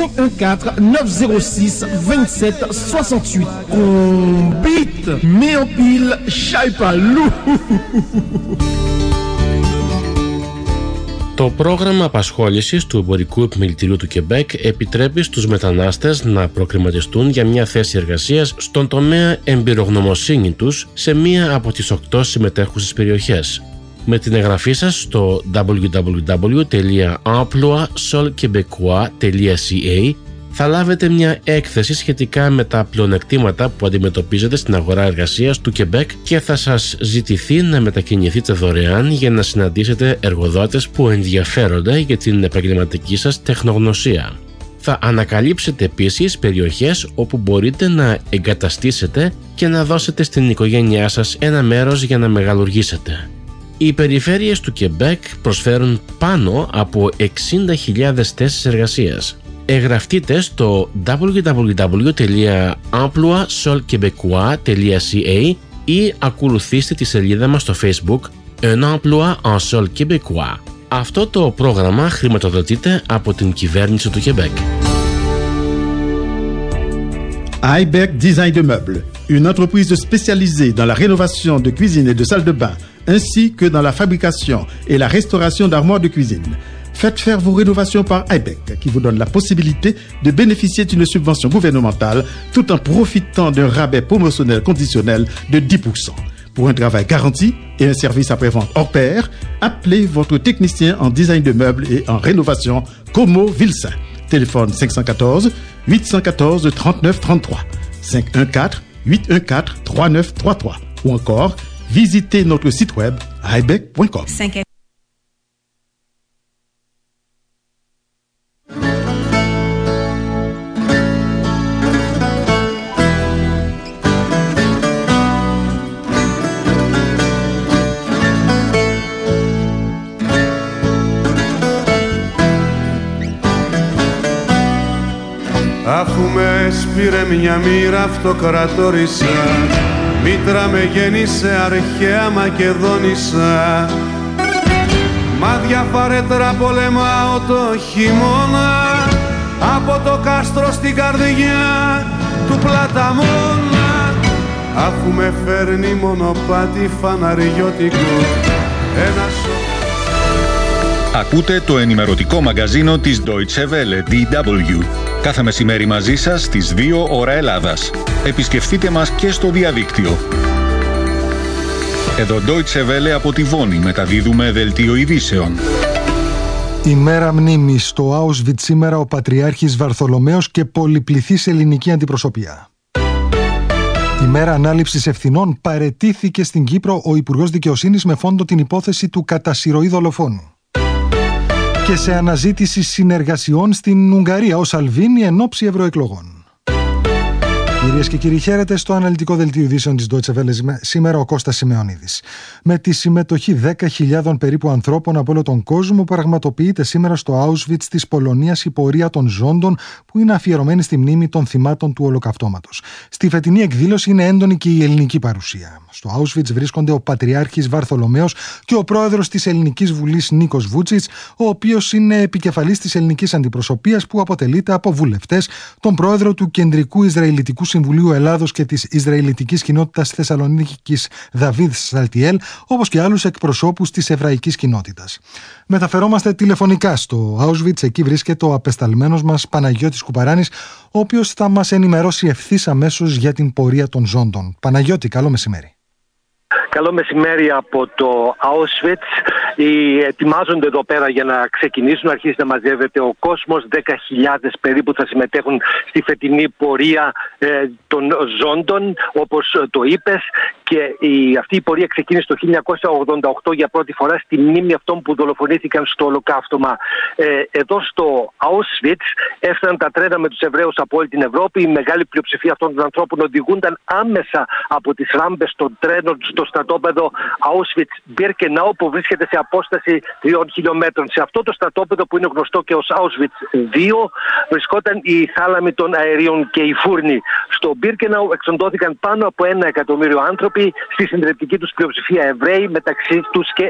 514-906-2768. Combite, mais en pile, Chaipalou. Το πρόγραμμα απασχόλησης του Εμπορικού Επιμελητηρίου του Κεμπέκ επιτρέπει στους μετανάστες να προκριματιστούν για μια θέση εργασίας στον τομέα εμπειρογνωμοσύνη τους σε μία από τις 8 συμμετέχουσες περιοχές. Με την εγγραφή σας στο www.emploisolquebecois.ca θα λάβετε μια έκθεση σχετικά με τα πλεονεκτήματα που αντιμετωπίζετε στην αγορά εργασίας του Κεμπέκ και θα σας ζητηθεί να μετακινηθείτε δωρεάν για να συναντήσετε εργοδότες που ενδιαφέρονται για την επαγγελματική σας τεχνογνωσία. Θα ανακαλύψετε επίσης περιοχές όπου μπορείτε να εγκαταστήσετε και να δώσετε στην οικογένειά σας ένα μέρος για να μεγαλουργήσετε. Οι περιφέρειες του Κεμπέκ προσφέρουν πάνω από 60.000 θέσεις εργασίας. Εγγραφτείτε στο www.emploisolquebecois.ca ή ακολουθήστε τη σελίδα μας στο Facebook Un emploi en sol québécois. Αυτό το πρόγραμμα χρηματοδοτείται από την κυβέρνηση του Κεμπέκ. iBeck Design de Meubles, une entreprise spécialisée dans la rénovation de cuisine et de salles de bain, ainsi que dans la fabrication et la restauration d'armoires de cuisine. Faites faire vos rénovations par iBeck, qui vous donne la possibilité de bénéficier d'une subvention gouvernementale tout en profitant d'un rabais promotionnel conditionnel de 10%. Pour un travail garanti et un service après-vente hors pair, appelez votre technicien en design de meubles et en rénovation Como Vilsain. Téléphone 514 814 39 33 514 814 3933 ou encore visitez notre site web ibeck.com. Αφού με σπήρε μια μοίρα αυτοκρατόρισα, μήτρα με γέννησε αρχαία Μακεδόνισσα. Μάδια φαρέτρα πολεμάω το χειμώνα, από το κάστρο στην καρδιά του Πλαταμόνα. Αφού με φέρνει μονοπάτι φαναριώτικο, ένα Ακούτε το ενημερωτικό μαγκαζίνο της Deutsche Welle, DW. Κάθε μεσημέρι μαζί σας στις 2 ώρα Ελλάδας. Επισκεφτείτε μας και στο διαδίκτυο. Εδώ Deutsche Welle από τη Βόνη μεταδίδουμε δελτίο ειδήσεων. Ημέρα μνήμης στο Auschwitz σήμερα ο Πατριάρχης Βαρθολομαίος και πολυπληθής ελληνική αντιπροσωπεία. μέρα ανάληψης ευθυνών παραιτήθηκε στην Κύπρο ο Υπουργός Δικαιοσύνης με φόντο την υπόθεση του κατά συρροή δολοφόνου. Και σε αναζήτηση συνεργασιών στην Ουγγαρία ο Σαλβίνι εν ώψη ευρωεκλογών. Κυρίες και κύριοι, χαίρετε στο αναλυτικό δελτίο ειδήσεων της Deutsche Welle σήμερα ο Κώστας Σιμεωνίδης. Με τη συμμετοχή 10.000 περίπου ανθρώπων από όλο τον κόσμο, πραγματοποιείται σήμερα στο Auschwitz της Πολωνίας η πορεία των ζώντων, που είναι αφιερωμένη στη μνήμη των θυμάτων του Ολοκαυτώματος. Στη φετινή εκδήλωση είναι έντονη και η ελληνική παρουσία. Στο Auschwitz βρίσκονται ο Πατριάρχης Βαρθολομαίος και ο πρόεδρος της Ελληνικής Βουλής Νίκος Βούτσιτς, ο οποίος είναι επικεφαλής της ελληνικής αντιπροσωπείας, που αποτελείται από βουλευτές, τον πρόεδρο του Κεντρικού Ισραηλιτικού Συμβουλίου Ελλάδος και της Ισραηλιτικής Κοινότητας Θεσσαλονίκης Δαβίδ Σαλτιέλ, όπως και άλλους εκπροσώπους της εβραϊκής κοινότητας. Μεταφερόμαστε τηλεφωνικά στο Auschwitz. Εκεί βρίσκεται ο απεσταλμένος μας Παναγιώτης Κουπαράνης, ο οποίος θα μας ενημερώσει ευθύς αμέσως για την πορεία των ζώντων. Παναγιώτη, καλό μεσημέρι. Καλό μεσημέρι από το Auschwitz. Ετοιμάζονται εδώ πέρα για να ξεκινήσουν, αρχίσει να μαζεύεται ο κόσμος. 10.000 περίπου θα συμμετέχουν στη φετινή πορεία των ζώντων, όπως το είπες. Και αυτή η πορεία ξεκίνησε το 1988 για πρώτη φορά στη μνήμη αυτών που δολοφονήθηκαν στο Ολοκαύτωμα. Εδώ στο Auschwitz έφταναν τα τρένα με τους Εβραίους από όλη την Ευρώπη. Η μεγάλη πλειοψηφία αυτών των ανθρώπων οδηγούνταν άμεσα από τις ράμπες των τρένων στο στρατόπεδο Auschwitz-Birkenau, που βρίσκεται σε απόσταση 3 χιλιόμετρων. Σε αυτό το στρατόπεδο, που είναι γνωστό και ως Auschwitz 2, βρισκόταν η θάλαμη των αερίων και οι φούρνοι. Στο Birkenau εξοντώθηκαν πάνω από 1 εκατομμύριο άνθρωποι, στη συντριπτική τους πλειοψηφία Εβραίοι, μεταξύ τους και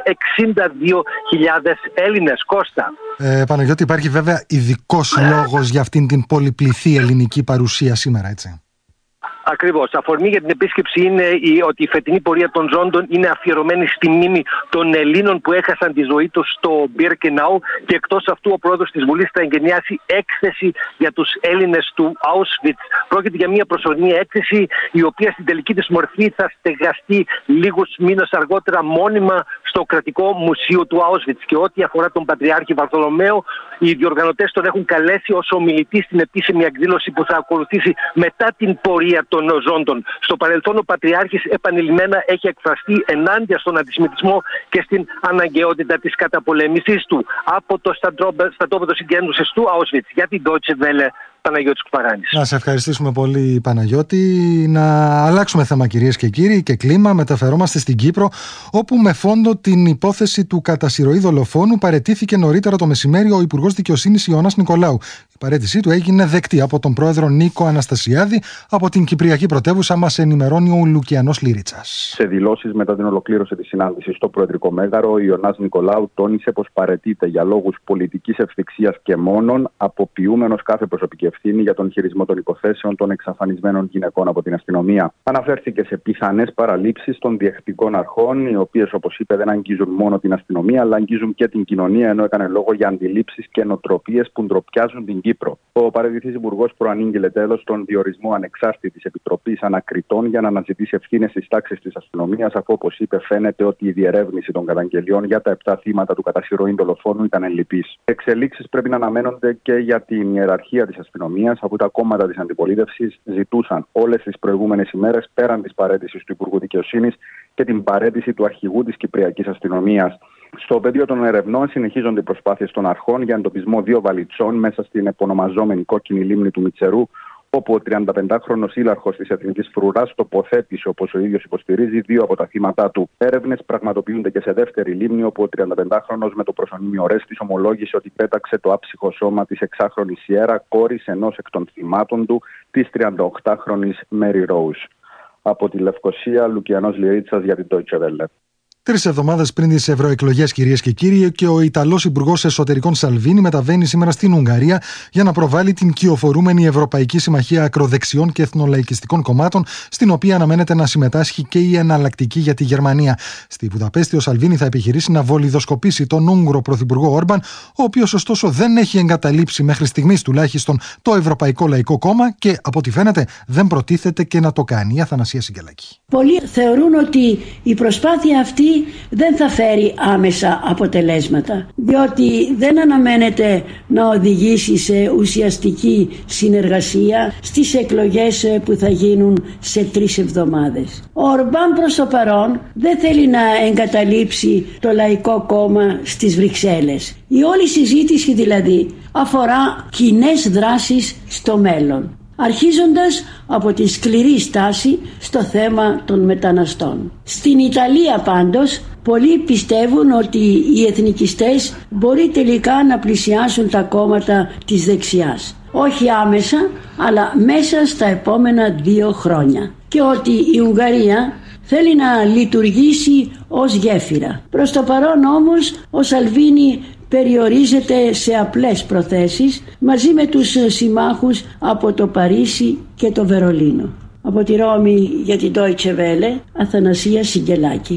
62.000 Έλληνες. Κώστα. Παναγιώτη, υπάρχει βέβαια ειδικός λόγος για αυτήν την πολυπληθή ελληνική παρουσία σήμερα, έτσι? Ακριβώς. Αφορμή για την επίσκεψη είναι ότι η φετινή πορεία των ζώντων είναι αφιερωμένη στη μνήμη των Ελλήνων που έχασαν τη ζωή τους στο Birkenau, και εκτός αυτού ο πρόεδρος της Βουλής θα εγκαινιάσει έκθεση για τους Έλληνες του Auschwitz. Πρόκειται για μια προσωρινή έκθεση, η οποία στην τελική της μορφή θα στεγαστεί λίγους μήνες αργότερα μόνιμα στο κρατικό μουσείο του Auschwitz. Και ό,τι αφορά τον Πατριάρχη Βαρθολομαίο, οι διοργανωτές τον έχουν καλέσει ως ομιλητή στην επίσημη εκδήλωση που θα ακολουθήσει μετά την πορεία των ζώντων. Στο παρελθόν ο Πατριάρχης επανειλημμένα έχει εκφραστεί ενάντια στον αντισημιτισμό και στην αναγκαιότητα της καταπολέμησης του. Από το στρατόπεδο συγκέντρωσης του Auschwitz για την Deutsche Welle, Παναγιώτης Κουπαράνης. Να σε ευχαριστήσουμε πολύ, Παναγιώτη. Να αλλάξουμε θέμα, κυρίες και κύριοι, και κλίμα. Μεταφερόμαστε στην Κύπρο, όπου με φόντο την υπόθεση του κατά συρροή δολοφόνου παραιτήθηκε νωρίτερα το μεσημέρι ο Υπουργός Δικαιοσύνης Ιωνάς Νικολάου. Η παραίτησή του έγινε δεκτή από τον πρόεδρο Νίκο Αναστασιάδη. Από την Κυπριακή πρωτεύουσα μας ενημερώνει ο Λουκιανός Λίριτσας. Σε δηλώσεις μετά την ολοκλήρωση της συνάντησης στο Προεδρικό Μέγαρο, ο Ιωνάς Νικολάου τόνισε πως παραιτείται για λόγους πολιτικής ευθυξίας και μόνον, αποποιούμενος κάθε προσωπική ευθύνη για τον χειρισμό των υποθέσεων των εξαφανισμένων γυναικών από την αστυνομία. Αναφέρθηκε σε πιθανές παραλήψεις των διεκτικών αρχών, οι οποίες, όπως είπε, δεν αγγίζουν μόνο την αστυνομία, αλλά αγγίζουν και την κοινωνία, ενώ έκανε λόγο για αντιλήψεις και νοοτροπίες που ντροπιάζουν την Κύπρο. Ο παραιτηθής υπουργός προανήγγειλε τέλος τον διορισμό ανεξάρτητης επιτροπής ανακριτών για να αναζητήσει ευθύνες στις τάξεις της αστυνομίας, αφού, όπως είπε, φαίνεται ότι η διερεύνηση των καταγγελιών για τα 7 θύματα του κατά συρροή δολοφόνου ήταν ελλειπής. Εξελίξεις πρέπει να αναμένονται και για την ιεραρχία της αστυνομίας, αφού τα κόμματα της αντιπολίτευσης ζητούσαν όλες τις προηγούμενες ημέρες, πέραν της παραίτησης του Υπουργού Δικαιοσύνης, και την παραίτηση του αρχηγού της Κυπριακής Αστυνομίας. Στο πεδίο των ερευνών συνεχίζονται οι προσπάθειες των αρχών για εντοπισμό 2 βαλιτσών μέσα στην επωνομαζόμενη κόκκινη λίμνη του Μητσερού, όπου ο 35χρονος ύλαρχος της Εθνικής Φρουράς τοποθέτησε, όπως ο ίδιος υποστηρίζει, 2 από τα θύματά του. Έρευνες πραγματοποιούνται και σε δεύτερη λίμνη, όπου ο 35χρονος με το προσωνύμιο Ρέστης ομολόγησε ότι πέταξε το άψυχο σώμα της 6χρονης Σιέρα, κόρης ενός εκ των θυμάτων του, της 38χρονης Μέρι Ρόους. Από τη Λευκοσία, Λουκιανός Λιρίτσας για την Deutsche Welle. 3 εβδομάδες πριν τις ευρωεκλογές, κυρίες και κύριοι, και ο Ιταλός Υπουργός Εσωτερικών Σαλβίνι μεταβαίνει σήμερα στην Ουγγαρία για να προβάλλει την κυοφορούμενη Ευρωπαϊκή Συμμαχία Ακροδεξιών και Εθνολαϊκιστικών Κομμάτων, στην οποία αναμένεται να συμμετάσχει και η Εναλλακτική για τη Γερμανία. Στη Βουδαπέστη, ο Σαλβίνι θα επιχειρήσει να βολιδοσκοπήσει τον Ούγγρο Πρωθυπουργό Όρμπαν, ο οποίος ωστόσο δεν έχει εγκαταλείψει μέχρι στιγμής τουλάχιστον το Ευρωπαϊκό Λαϊκό Κόμμα και, από ό,τι φαίνεται, δεν προτίθεται και να το κάνει. Η Αθανασία Σιγκελάκη. Πολλοί θεωρούν ότι η προσπάθεια αυτή δεν θα φέρει άμεσα αποτελέσματα, διότι δεν αναμένεται να οδηγήσει σε ουσιαστική συνεργασία στις εκλογές που θα γίνουν σε 3 εβδομάδες. Ο Ορμπάν προς το παρόν δεν θέλει να εγκαταλείψει το Λαϊκό Κόμμα στις Βρυξέλλες. Η όλη συζήτηση δηλαδή αφορά κοινές δράσεις στο μέλλον, αρχίζοντας από τη σκληρή στάση στο θέμα των μεταναστών. Στην Ιταλία πάντως πολλοί πιστεύουν ότι οι εθνικιστές μπορεί τελικά να πλησιάσουν τα κόμματα της δεξιάς. Όχι άμεσα, αλλά μέσα στα επόμενα 2 χρόνια. Και ότι η Ουγγαρία θέλει να λειτουργήσει ως γέφυρα. Προς το παρόν όμως ο Σαλβίνι περιορίζεται σε απλές προθέσεις μαζί με τους συμμάχους από το Παρίσι και το Βερολίνο. Από τη Ρώμη για την Deutsche Welle, Αθανασία Σιγκελάκη.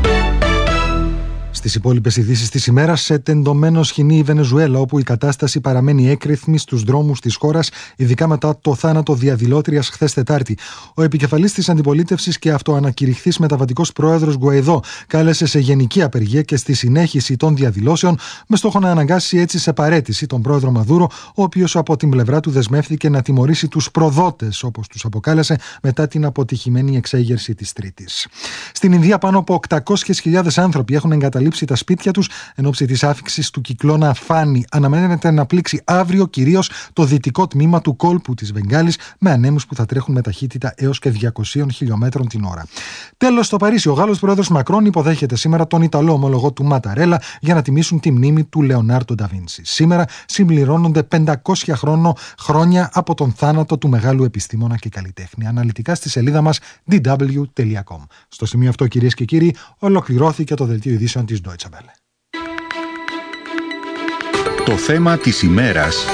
Στις υπόλοιπες ειδήσεις της ημέρας, σε τεντωμένο σκηνή η Βενεζουέλα, όπου η κατάσταση παραμένει έκρηθμη στους δρόμους της χώρας, ειδικά μετά το θάνατο διαδηλώτριας χθες Τετάρτη. Ο επικεφαλής της αντιπολίτευσης και αυτοανακηρυχθής μεταβατικός πρόεδρος Γκουαϊδό κάλεσε σε γενική απεργία και στη συνέχιση των διαδηλώσεων, με στόχο να αναγκάσει έτσι σε παραίτηση τον πρόεδρο Μαδούρο, ο οποίος από την πλευρά του δεσμεύθηκε να τιμωρήσει τους προδότες, όπως τους αποκάλεσε, μετά την αποτυχημένη εξέγερση της Τρίτης. Στην Ινδία, πάνω από 800.000 άνθρωποι έχουν εγκαταλείψει τα σπίτια τους εν ώψη της άφιξης του κυκλώνα Φάνη. Αναμένεται να πλήξει αύριο κυρίως το δυτικό τμήμα του κόλπου της Βεγγάλης, με ανέμους που θα τρέχουν με ταχύτητα έως και 200 χιλιόμετρων την ώρα. Τέλος, στο Παρίσι, ο Γάλλος πρόεδρος Μακρόν υποδέχεται σήμερα τον Ιταλό ομολογό του Ματαρέλα για να τιμήσουν τη μνήμη του Λεωνάρντο Νταβίντσι. Σήμερα συμπληρώνονται 500 χρόνια από τον θάνατο του μεγάλου επιστήμονα και καλλιτέχνη. Αναλυτικά στη σελίδα μας dw.com. Στο σημείο αυτό, κυρίες και κύριοι, ολοκληρώθηκε το δελτίο ειδήσεων της Deutsche Welle. Το θέμα της ημέρας.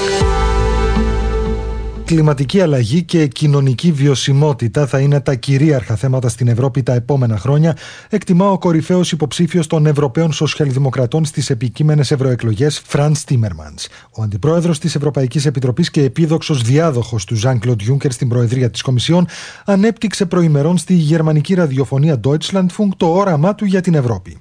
Κλιματική αλλαγή και κοινωνική βιωσιμότητα θα είναι τα κυρίαρχα θέματα στην Ευρώπη τα επόμενα χρόνια, εκτιμά ο κορυφαίος υποψήφιος των Ευρωπαίων Σοσιαλδημοκρατών στις επικείμενες ευρωεκλογές, Φραντς Τίμερμανς. Ο αντιπρόεδρος της Ευρωπαϊκής Επιτροπής και επίδοξος διάδοχος του Ζαν-Κλοντ Γιούνκερ στην Προεδρία της Κομισιόν ανέπτυξε προημερών στη γερμανική ραδιοφωνία Deutschlandfunk το όραμά του για την Ευρώπη.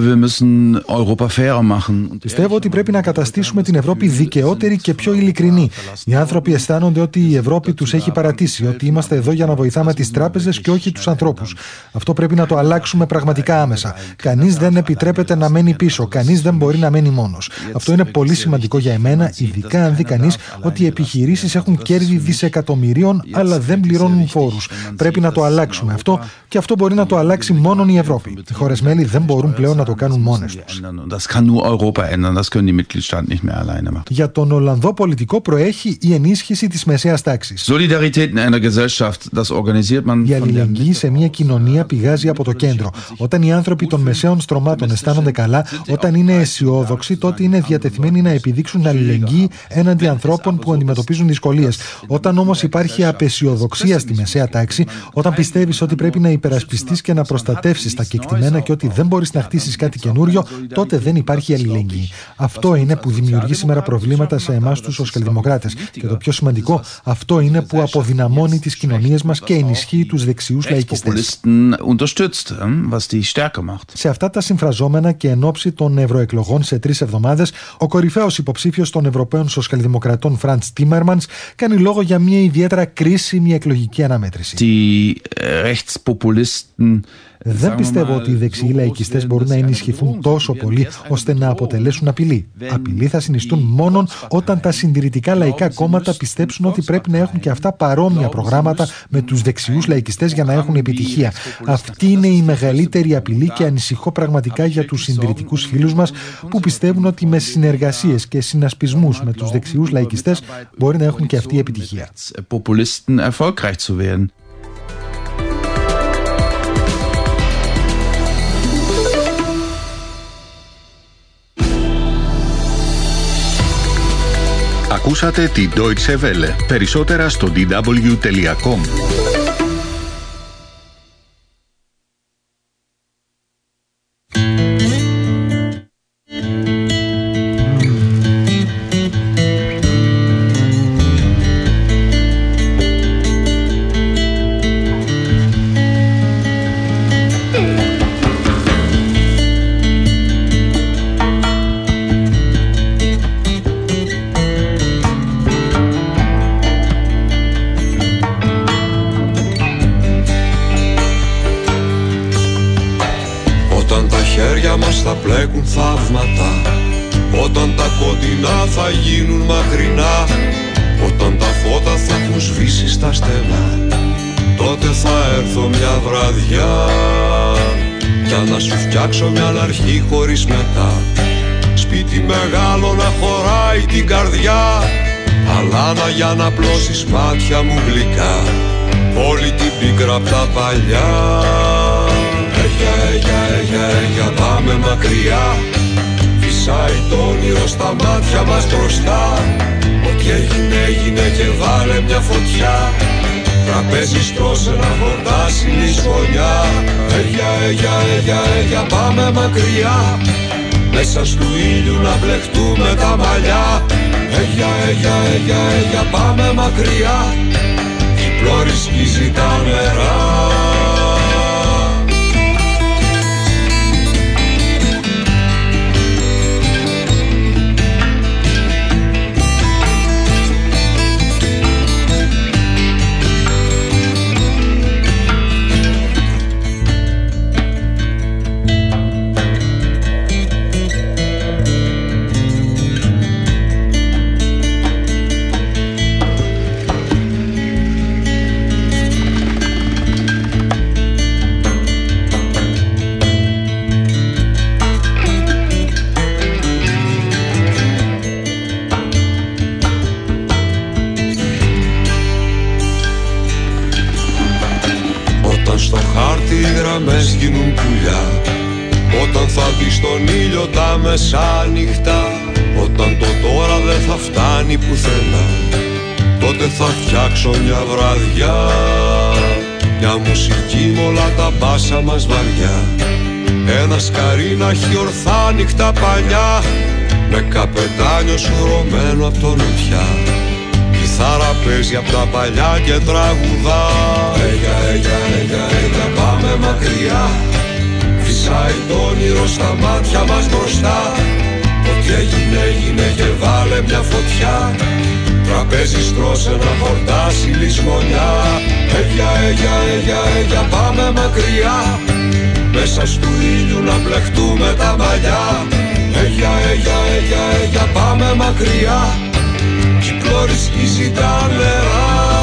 Πιστεύω ότι πρέπει να καταστήσουμε την Ευρώπη δικαιότερη και πιο ειλικρινή. Οι άνθρωποι αισθάνονται ότι η Ευρώπη τους έχει παρατήσει, ότι είμαστε εδώ για να βοηθάμε τις τράπεζες και όχι τους ανθρώπους. Αυτό πρέπει να το αλλάξουμε πραγματικά άμεσα. Κανείς δεν επιτρέπεται να μένει πίσω, κανείς δεν μπορεί να μένει μόνος. Αυτό είναι πολύ σημαντικό για εμένα, ειδικά αν δει κανείς ότι οι επιχειρήσεις έχουν κέρδη δισεκατομμυρίων, αλλά δεν πληρώνουν φόρους. Πρέπει να το αλλάξουμε αυτό, και αυτό μπορεί να το αλλάξει μόνο η Ευρώπη. Οι χώρες μέλη δεν μπορούν πλέον να το κάνουν μόνες τους. Για τον Ολλανδό πολιτικό προέχει η ενίσχυση της μεσαίας τάξης. Η αλληλεγγύη σε μια κοινωνία πηγάζει από το κέντρο. Όταν οι άνθρωποι των μεσαίων στρωμάτων αισθάνονται καλά, όταν είναι αισιόδοξοι, τότε είναι διατεθειμένοι να επιδείξουν αλληλεγγύη έναντι ανθρώπων που αντιμετωπίζουν δυσκολίες. Όταν όμως υπάρχει απεσιοδοξία στη μεσαία τάξη, όταν πιστεύεις ότι πρέπει να υπερασπιστείς και να προστατεύσεις τα κεκτημένα και ότι δεν μπορείς να χτίσεις κάτι καινούριο, τότε δεν υπάρχει αλληλεγγύη. Αυτό είναι που δημιουργεί σήμερα προβλήματα σε εμάς τους σοσιαλδημοκράτες. Και το πιο σημαντικό, αυτό είναι που αποδυναμώνει τις κοινωνίες μας και ενισχύει τους δεξιούς λαϊκιστές. Σε αυτά τα συμφραζόμενα και εν ώψη των ευρωεκλογών σε 3 εβδομάδες, ο κορυφαίος υποψήφιος των Ευρωπαίων Σοσιαλδημοκρατών, Φραντς Τίμερμανς, κάνει λόγο για μια ιδιαίτερα κρίσιμη εκλογική αναμέτρηση. Δεν πιστεύω ότι οι δεξιοί λαϊκιστές μπορούν να ενισχυθούν τόσο πολύ ώστε να αποτελέσουν απειλή. Απειλή θα συνιστούν μόνον όταν τα συντηρητικά λαϊκά κόμματα πιστέψουν ότι πρέπει να έχουν και αυτά παρόμοια προγράμματα με τους δεξιούς λαϊκιστές για να έχουν επιτυχία. Αυτή είναι η μεγαλύτερη απειλή και ανησυχώ πραγματικά για τους συντηρητικούς φίλους μας που πιστεύουν ότι με συνεργασίες και συνασπισμούς με τους δεξιούς λαϊκιστές μπορεί να έχουν και αυτή επιτυχία. Ακούσατε την Deutsche Welle. Περισσότερα στο dw.com. όταν τα κοντινά θα γίνουν μακρινά, όταν τα φώτα θα έχουν σβήσει στα στενά, τότε θα έρθω μια βραδιά για να σου φτιάξω μια αρχή χωρίς μετά. Σπίτι μεγάλο να χωράει την καρδιά, αλάνα για να πλώσεις μάτια μου γλυκά, όλη την πίκρα απ' τα παλιά. Για πάμε μακριά, φυσάει το όνειρο στα μάτια μας μπροστά. Ό,τι έγινε έγινε και βάλε μια φωτιά, τραπέζι στρώσε να χορτάσει λησμονιά. Για πάμε μακριά, μέσα στου ήλιου να μπλεχτούμε τα μαλλιά. Για πάμε μακριά, η πλώρη σκίζει τα νερά. Γίνουν πουλιά, όταν θα δεις τον ήλιο τα μεσάνυχτα, όταν το τώρα δεν θα φτάνει πουθενά, τότε θα φτιάξω μια βραδιά, μια μουσική μ' όλα τα μπάσα μας βαριά. Ένα σκαρί να έχει ορθά νύχτα παλιά, με καπετάνιο σουρωμένο απ' το νοτιά. Κιθάρα παίζει απ' τα παλιά και τραγουδά. Πάμε μακριά, φυσάει το όνειρο στα μάτια μας μπροστά. Ό,τι έγινε έγινε και βάλε μια φωτιά, τραπέζι στρώσε να χορτάσει λησμονιά. Πάμε μακριά, μέσα στου ήλιου να μπλεχτούμε τα μαλλιά. Πάμε μακριά, η πλώρη σκίζει τα νερά.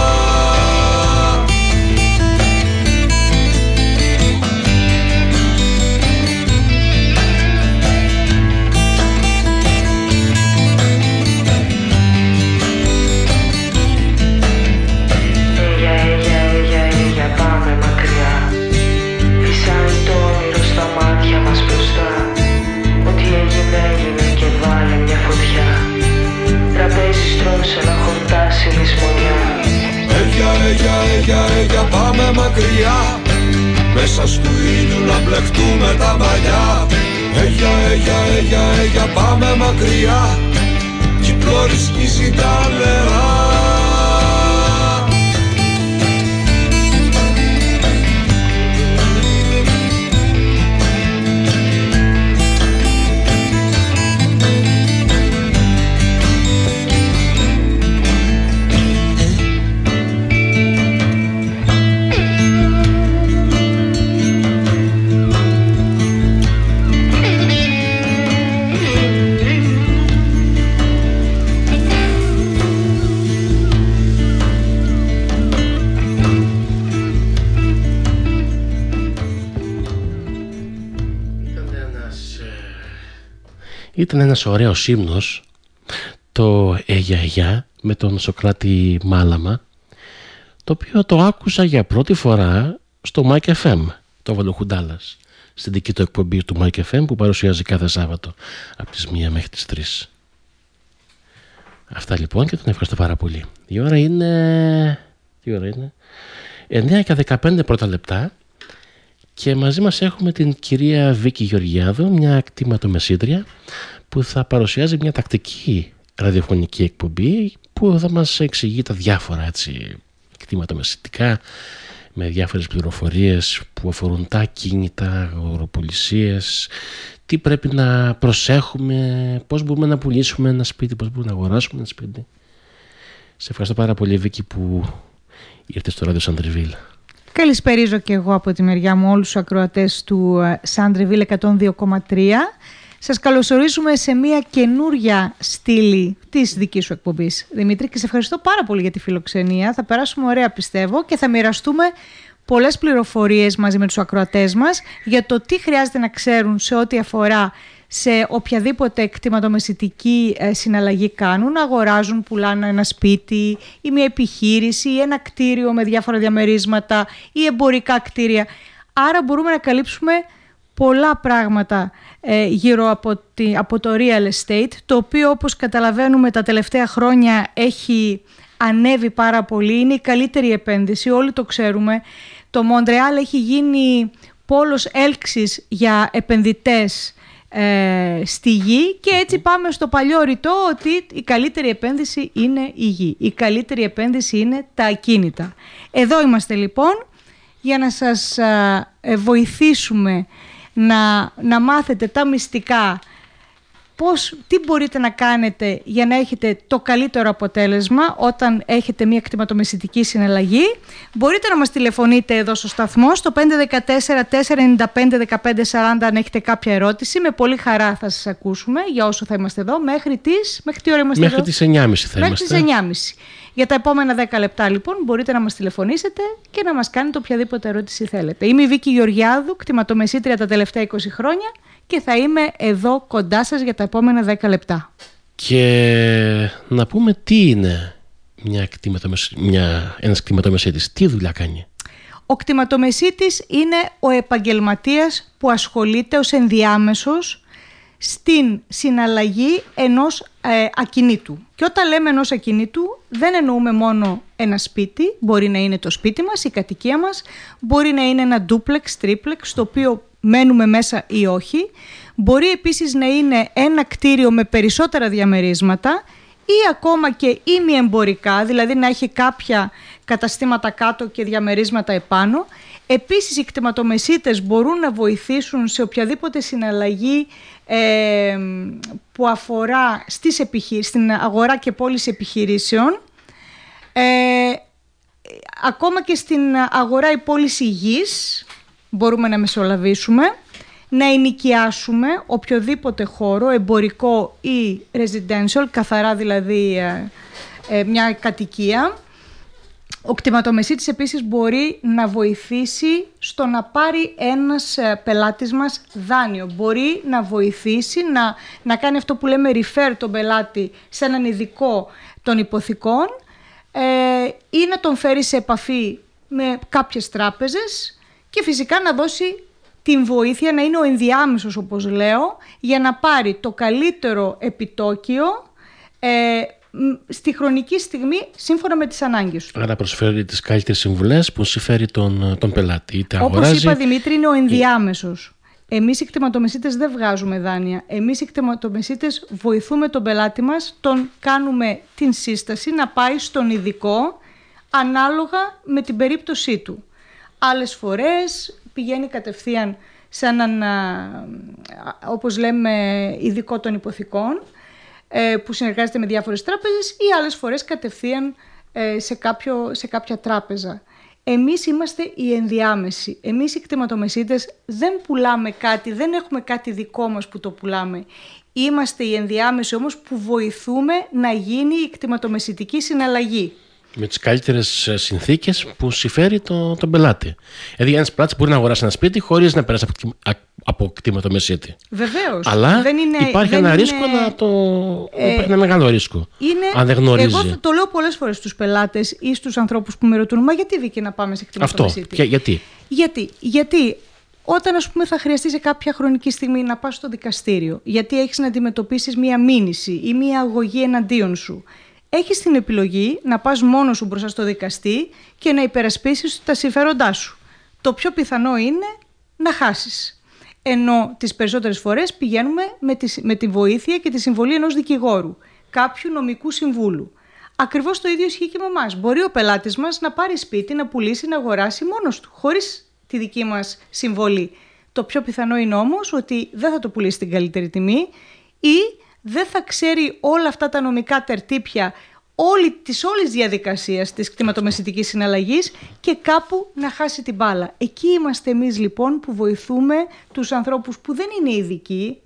Πάμε μακριά, μέσα στου ήλιου να μπλεχτούμε τα μαλλιά. Πάμε μακριά, κι η πλώρη σκίζει τα νερά. Ήταν ένας ωραίος ύμνος, το «Εγιαγιά» με τον Σωκράτη Μάλαμα, το οποίο το άκουσα για πρώτη φορά στο Mike FM, το Βαλοχουντάλας, στην δική του εκπομπή του Mike FM που παρουσιάζει κάθε Σάββατο από τις 1 μέχρι τις 3. Αυτά λοιπόν και τον ευχαριστώ πάρα πολύ. Η ώρα είναι... Τι ώρα είναι? 9 και 15 πρώτα λεπτά και μαζί μας έχουμε την κυρία Βίκη Γεωργιάδου, μια κτηματομεσήτρια που θα παρουσιάζει μια τακτική ραδιοφωνική εκπομπή που θα μας εξηγεί τα διάφορα κτηματομεσητικά με διάφορες πληροφορίες που αφορούν τα ακίνητα, αγοροπολισίες, τι πρέπει να προσέχουμε, πώς μπορούμε να πουλήσουμε ένα σπίτι, πώς μπορούμε να αγοράσουμε ένα σπίτι. Σε ευχαριστώ πάρα πολύ Βίκη που ήρθες στο ράδιο Σαντριβίλ. Καλησπέριζω και εγώ από τη μεριά μου όλους τους ακροατές του Σαντριβίλ 102,3. Σας καλωσορίζουμε σε μια καινούρια στήλη της δικής σου εκπομπής, Δημήτρη, και σε ευχαριστώ πάρα πολύ για τη φιλοξενία. Θα περάσουμε ωραία, πιστεύω, και θα μοιραστούμε πολλές πληροφορίες μαζί με τους ακροατές μας για το τι χρειάζεται να ξέρουν σε ό,τι αφορά σε οποιαδήποτε κτηματομεσητική συναλλαγή κάνουν, αγοράζουν, πουλάνε ένα σπίτι ή μια επιχείρηση ή ένα κτίριο με διάφορα διαμερίσματα ή εμπορικά κτίρια. Άρα μπορούμε να καλύψουμε πολλά πράγματα γύρω από το real estate, το οποίο, όπως καταλαβαίνουμε, τα τελευταία χρόνια έχει ανέβει πάρα πολύ. Είναι η καλύτερη επένδυση, όλοι το ξέρουμε. Το Μοντρεάλ έχει γίνει πόλος έλξης για επενδυτές στη γη, και έτσι πάμε στο παλιό ρητό ότι η καλύτερη επένδυση είναι η γη. Η καλύτερη επένδυση είναι τα ακίνητα. Εδώ είμαστε λοιπόν για να σας βοηθήσουμε να μάθετε τα μυστικά, τι μπορείτε να κάνετε για να έχετε το καλύτερο αποτέλεσμα όταν έχετε μια κτηματομεσητική συναλλαγή. Μπορείτε να μας τηλεφωνείτε εδώ στο σταθμό στο 514-495-1540 αν έχετε κάποια ερώτηση. Με πολύ χαρά θα σας ακούσουμε για όσο θα είμαστε εδώ. Μέχρι τι ώρα είμαστε εδώ? Μέχρι τις 9.30 θα είμαστε. Μέχρι τις 9.30. Για τα επόμενα 10 λεπτά λοιπόν μπορείτε να μας τηλεφωνήσετε και να μας κάνετε οποιαδήποτε ερώτηση θέλετε. Είμαι η Βίκη Γεωργιάδου, κτηματομεσήτρια τα τελευταία 20 χρόνια, και θα είμαι εδώ κοντά σας για τα επόμενα 10 λεπτά. Και να πούμε τι είναι ένας κτηματομεσίτης, τι δουλειά κάνει. Ο κτηματομεσίτης είναι ο επαγγελματίας που ασχολείται ως ενδιάμεσος στην συναλλαγή ενός ακινήτου. Και όταν λέμε ενός ακινήτου δεν εννοούμε μόνο ένα σπίτι, μπορεί να είναι το σπίτι μας, η κατοικία μας, μπορεί να είναι ένα ντούπλεξ, τρίπλεξ, στο οποίο μένουμε μέσα ή όχι. Μπορεί επίσης να είναι ένα κτίριο με περισσότερα διαμερίσματα ή ακόμα και ημιεμπορικά, δηλαδή να έχει κάποια καταστήματα κάτω και διαμερίσματα επάνω. Επίσης οι κτηματομεσίτες μπορούν να βοηθήσουν σε οποιαδήποτε συναλλαγή που αφορά στην αγορά και πώληση επιχειρήσεων, ακόμα και στην αγορά ή πώληση γης μπορούμε να μεσολαβήσουμε, να ενοικιάσουμε οποιοδήποτε χώρο, εμπορικό ή residential, καθαρά δηλαδή μια κατοικία. Ο κτηματομεσίτης επίσης μπορεί να βοηθήσει στο να πάρει ένας πελάτης μας δάνειο. Μπορεί να βοηθήσει να κάνει αυτό που λέμε refer τον πελάτη σε έναν ειδικό των υποθηκών ή να τον φέρει σε επαφή με κάποιες τράπεζες και φυσικά να δώσει την βοήθεια, να είναι ο ενδιάμεσος, όπως λέω, για να πάρει το καλύτερο επιτόκιο στη χρονική στιγμή σύμφωνα με τις ανάγκες του. Άρα προσφέρει τις καλύτερες συμβουλές που συμφέρει τον πελάτη. Είτε αγοράζει... Όπως είπα, Δημήτρη, είναι ο ενδιάμεσος. Εμείς οι κτηματομεσίτες δεν βγάζουμε δάνεια. Εμείς οι κτηματομεσίτες βοηθούμε τον πελάτη μας, τον κάνουμε την σύσταση να πάει στον ειδικό ανάλογα με την περίπτωσή του. Άλλες φορές πηγαίνει κατευθείαν σε έναν, όπως λέμε, ειδικό των υποθηκών, που συνεργάζεται με διάφορες τράπεζες, ή άλλες φορές κατευθείαν σε κάποια τράπεζα. Εμείς είμαστε οι ενδιάμεσοι. Εμείς οι κτηματομεσίτες δεν πουλάμε κάτι, δεν έχουμε κάτι δικό μας που το πουλάμε. Είμαστε οι ενδιάμεσοι όμως που βοηθούμε να γίνει η κτηματομεσητική συναλλαγή. Με τις καλύτερες συνθήκες που συμφέρει τον πελάτη. Δηλαδή, ένας πελάτης μπορεί να αγοράσει ένα σπίτι χωρίς να περάσει από κτηματομεσίτη. Βεβαίως. Αλλά υπάρχει ένα ρίσκο υπάρχει ένα μεγάλο ρίσκο. Αν δεν γνωρίζει. Εγώ το λέω πολλές φορές στους πελάτες ή στους ανθρώπους που με ρωτούν, μα γιατί Βίκη να πάμε σε κτηματομεσίτη? Αυτό. Γιατί όταν, ας πούμε, θα χρειαστεί σε κάποια χρονική στιγμή να πας στο δικαστήριο, γιατί έχεις να αντιμετωπίσεις μία μήνυση ή μία αγωγή εναντίον σου, έχεις την επιλογή να πας μόνος σου μπροστά στο δικαστή και να υπερασπίσεις τα συμφέροντά σου. Το πιο πιθανό είναι να χάσεις. Ενώ τις περισσότερες φορές πηγαίνουμε με τη βοήθεια και τη συμβολή ενός δικηγόρου, κάποιου νομικού συμβούλου. Ακριβώς το ίδιο ισχύει και με εμάς. Μπορεί ο πελάτης μας να πάρει σπίτι, να πουλήσει, να αγοράσει μόνος του, χωρίς τη δική μας συμβολή. Το πιο πιθανό είναι όμως ότι δεν θα το πουλήσει την καλύτερη τιμή ή δεν θα ξέρει όλα αυτά τα νομικά τερτύπια της όλης διαδικασίας της κτηματομεσητικής συναλλαγής και κάπου να χάσει την μπάλα. Εκεί είμαστε εμείς λοιπόν που βοηθούμε τους ανθρώπους που δεν είναι ειδικοί,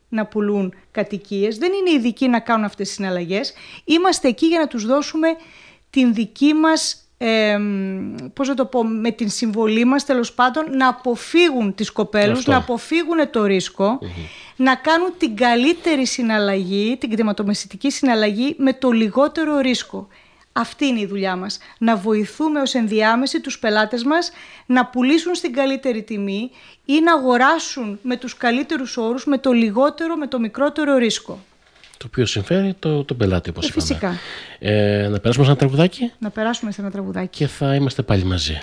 να πουλούν κατοικίες, δεν είναι ειδικοί να κάνουν αυτές τις συναλλαγές. Είμαστε εκεί για να τους δώσουμε την δική μας, πώς να το πω, με την συμβολή μας τέλος πάντων, να αποφύγουν τις κοπέλους, να αποφύγουν το ρίσκο, να κάνουν την καλύτερη συναλλαγή, την κτηματομεσητική συναλλαγή με το λιγότερο ρίσκο. Αυτή είναι η δουλειά μας, να βοηθούμε ως ενδιάμεση τους πελάτες μας να πουλήσουν στην καλύτερη τιμή ή να αγοράσουν με τους καλύτερους όρους, με το λιγότερο, με το μικρότερο ρίσκο. Το οποίο συμφέρει το πελάτη, όπως είπαμε. Φυσικά. Να περάσουμε σε ένα τραγουδάκι. Να περάσουμε σε ένα τραγουδάκι. Και θα είμαστε πάλι μαζί.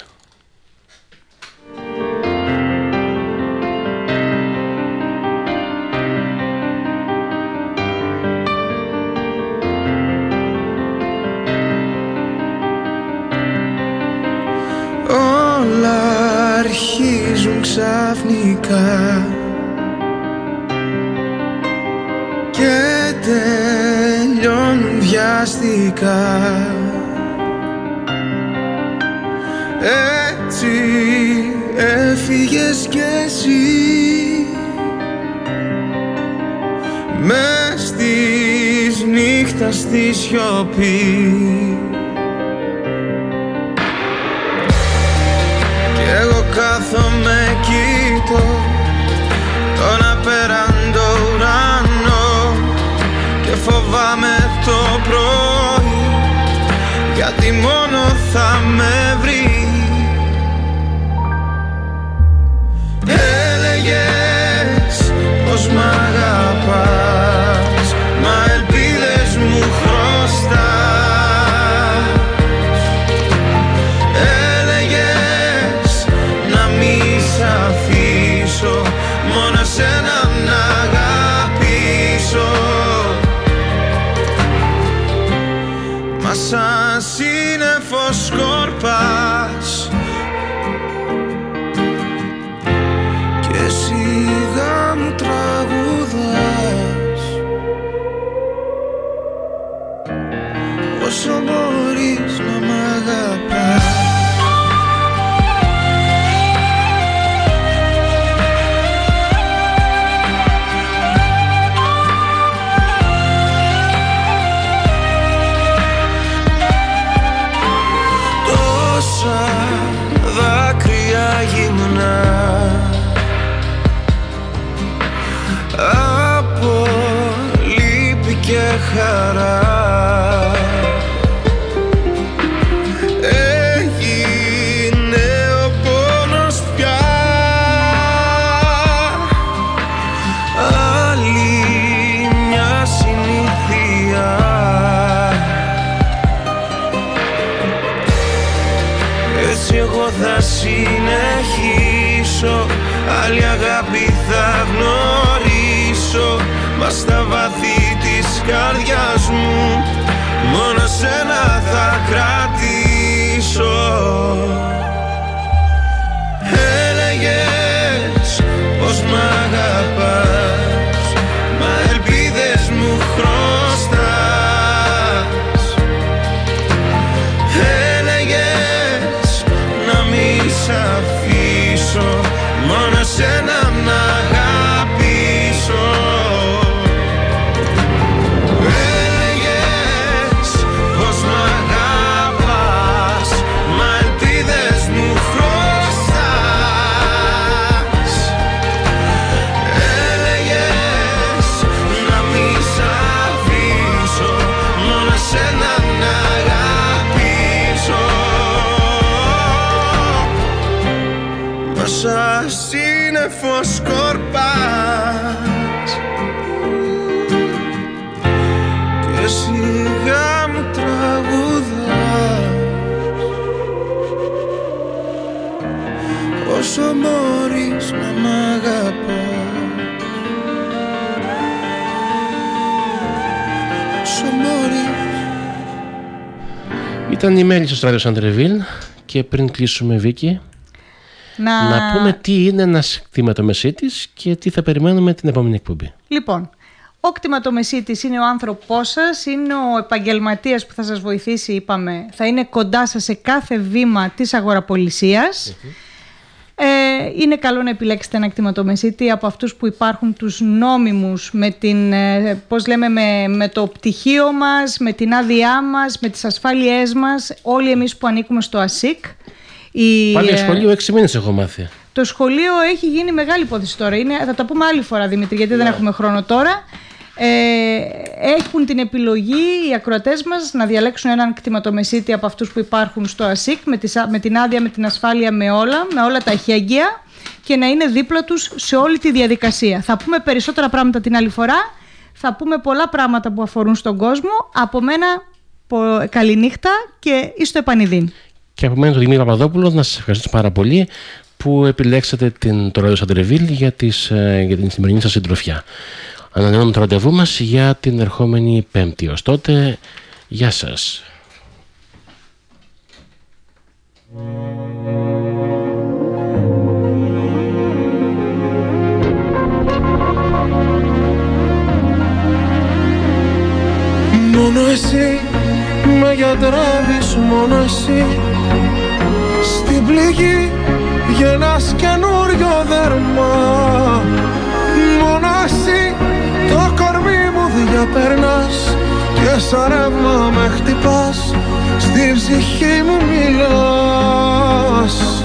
Όλα αρχίζουν ξαφνικά και τελειώνουν βιαστικά. Έτσι έφυγες κι εσύ μες της νύχτας στη σιωπή. Κι εγώ κάθομαι κοιτώ τον απέραντο ουρανό και φοβάμαι το πρωί, γιατί μόνο θα με βρει. Έλεγες πως μ' αγαπάς, μα ελπίδες μου χρωστάς. Έλεγες να μη σ' αφήσω, μόνο σένα να αγαπήσω. Μα σαν σύννεφο σκορπάς και σιγά μου τραγουδάς. Όσο μπορείς να μ' αγαπάς. Τόσα δάκρυα γυμνά από λύπη και χαρά, έγινε ο πόνος πια άλλη μια συνήθεια. Έτσι εγώ θα συνεχίσω, άλλη αγάπη θα γνωρίσω, μα στα βάθη της καρδιάς μου μόνο σένα θα κρατήσω. Έλεγες πως μ' αγαπάς, μα ελπίδες μου χρωστάς. Έλεγες να μη σ' αφήσω, μόνο σένα να αγαπήσω. Έλεγες πως μ' αγαπάς, μα ελπίδες μου χρωστάς. Έλεγες να μη σ' αφήσω, μόνο σένα να αγαπήσω. Μα σαν σύννεφο σκορπάς και σιγά μου τραγουδάς. Όσο μπορείς να μ' αγαπάς, όσο μπορείς. Ήταν η Μέλη στο Ράδιο Σαντρεβίλ και πριν κλείσουμε, Βίκη, να πούμε τι είναι ένας κτηματομεσίτης και τι θα περιμένουμε την επόμενη εκπομπή. Λοιπόν, ο κτηματομεσίτης είναι ο άνθρωπός σας, είναι ο επαγγελματίας που θα σας βοηθήσει, είπαμε, θα είναι κοντά σας σε κάθε βήμα της αγοραπολισίας. είναι καλό να επιλέξετε ένα κτηματομεσίτη από αυτούς που υπάρχουν, τους νόμιμους, με την, πώς λέμε, με το πτυχίο μας, με την άδειά μας, με τις ασφάλειές μας, όλοι εμείς που ανήκουμε στο ΑΣΙΚ. Πάλι σχολείο 6 μήνες έχω μάθει. Το σχολείο έχει γίνει μεγάλη υπόθεση τώρα. Θα τα πούμε άλλη φορά, Δημήτρη, γιατί δεν έχουμε χρόνο τώρα. Έχουν την επιλογή οι ακροατές μας να διαλέξουν έναν κτηματομεσίτη από αυτούς που υπάρχουν στο ΑΣΙΚ, με την άδεια, με την ασφάλεια, με όλα τα εχέγγυα, και να είναι δίπλα τους σε όλη τη διαδικασία. Θα πούμε περισσότερα πράγματα την άλλη φορά. Θα πούμε πολλά πράγματα που αφορούν στον κόσμο. Από μένα καληνύχτα και εις το επανειδήν. Και από μένα τον Δημήτρη Παπαδόπουλο να σας ευχαριστήσω πάρα πολύ που επιλέξατε το ράδιο Σαντρεβίλ για την σημερινή σας συντροφιά. Ανανεώνουμε το ραντεβού μας για την ερχόμενη Πέμπτη. Ως τότε, γεια σας. Μόνο εσύ με γιατρεύεις, μόνο εσύ. Στην πληγή γεννάς καινούριο δέρμα. Μόνο εσύ το κορμί μου διαπερνάς και σαν ρεύμα με χτυπάς, στη ψυχή μου μιλάς.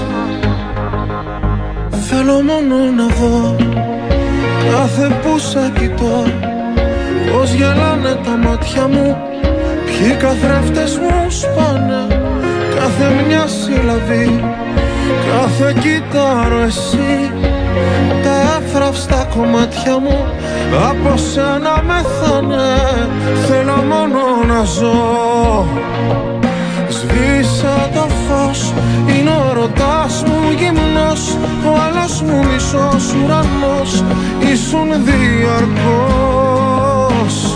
Θέλω μόνο να δω κάθε που σε κοιτώ, πως γελάνε τα μάτια μου, ποιοι καθρέφτες μου σπάνε. Κάθε μια σύλλαβη, κάθε κύτταρο εσύ, τα εύθραυστα κομμάτια μου από σένα μεθάνε. Θέλω μόνο να ζω. Σβήσα το φως, είναι ο ερωτάς μου γυμνός, ο άλλος μου μισός ουρανός, ήσουν διαρκώς.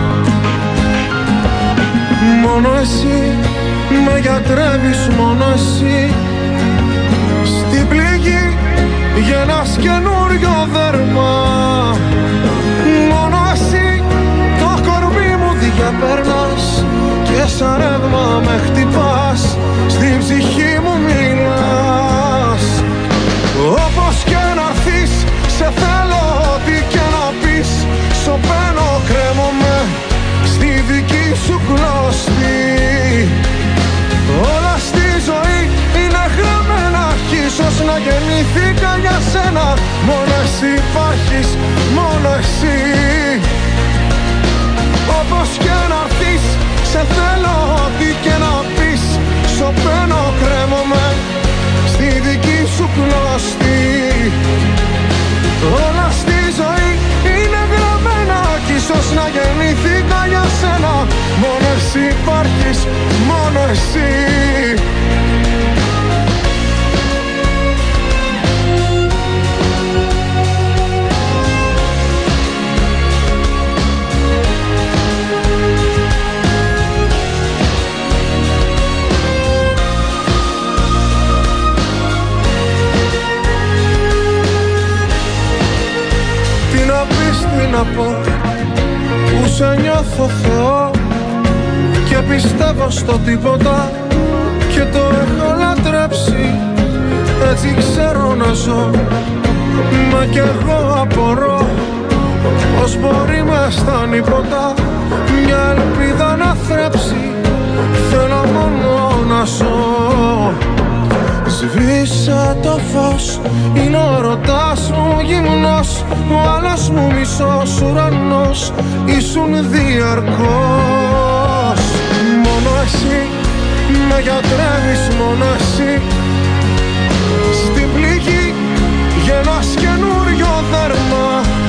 Μόνο εσύ με γιατρεύεις, μόνο εσύ. Στην πληγή γεννάς καινούριο δέρμα. Μόνο εσύ το κορμί μου διαπερνάς και σαν ρεύμα με χτυπάς, στην ψυχή μου μιλάς. Όπως και να έρθεις, σε θέλω ό,τι και να πεις. Σωπαίνω, κρέμομαι στη δική σου κλωστή. Όλα στη ζωή είναι γραμμένα κι ίσως να γεννήθηκα για σένα. Μόνο εσύ υπάρχεις, μόνο εσύ. Όπως και να έρθεις, σε θέλω ό,τι και να πεις. Σωπαίνω, κρέμομαι στη δική σου κλωστή. Όλα στη ζωή είναι γραμμένα κι ίσως να γεννήθηκα για σένα. Μόνο εσύ υπάρχεις, μόνο εσύ. Τι να πεις, τι να πω, που σε νιώθω Θεό και πιστεύω στο τίποτα και το έχω λατρέψει. Έτσι ξέρω να ζω, μα κι εγώ απορώ πως μπορεί μες στα νύποτα μια ελπίδα να θρέψει. Θέλω μόνο να ζω. Σβήσα το φως, είναι ο ερωτάς μου γυμνός, ο άλλος μου μισός ουρανός, ήσουν διαρκώς. Μόνο εσύ με γιατρεύεις, μόνο εσύ. Στην πληγή γεννάς καινούριο δέρμα.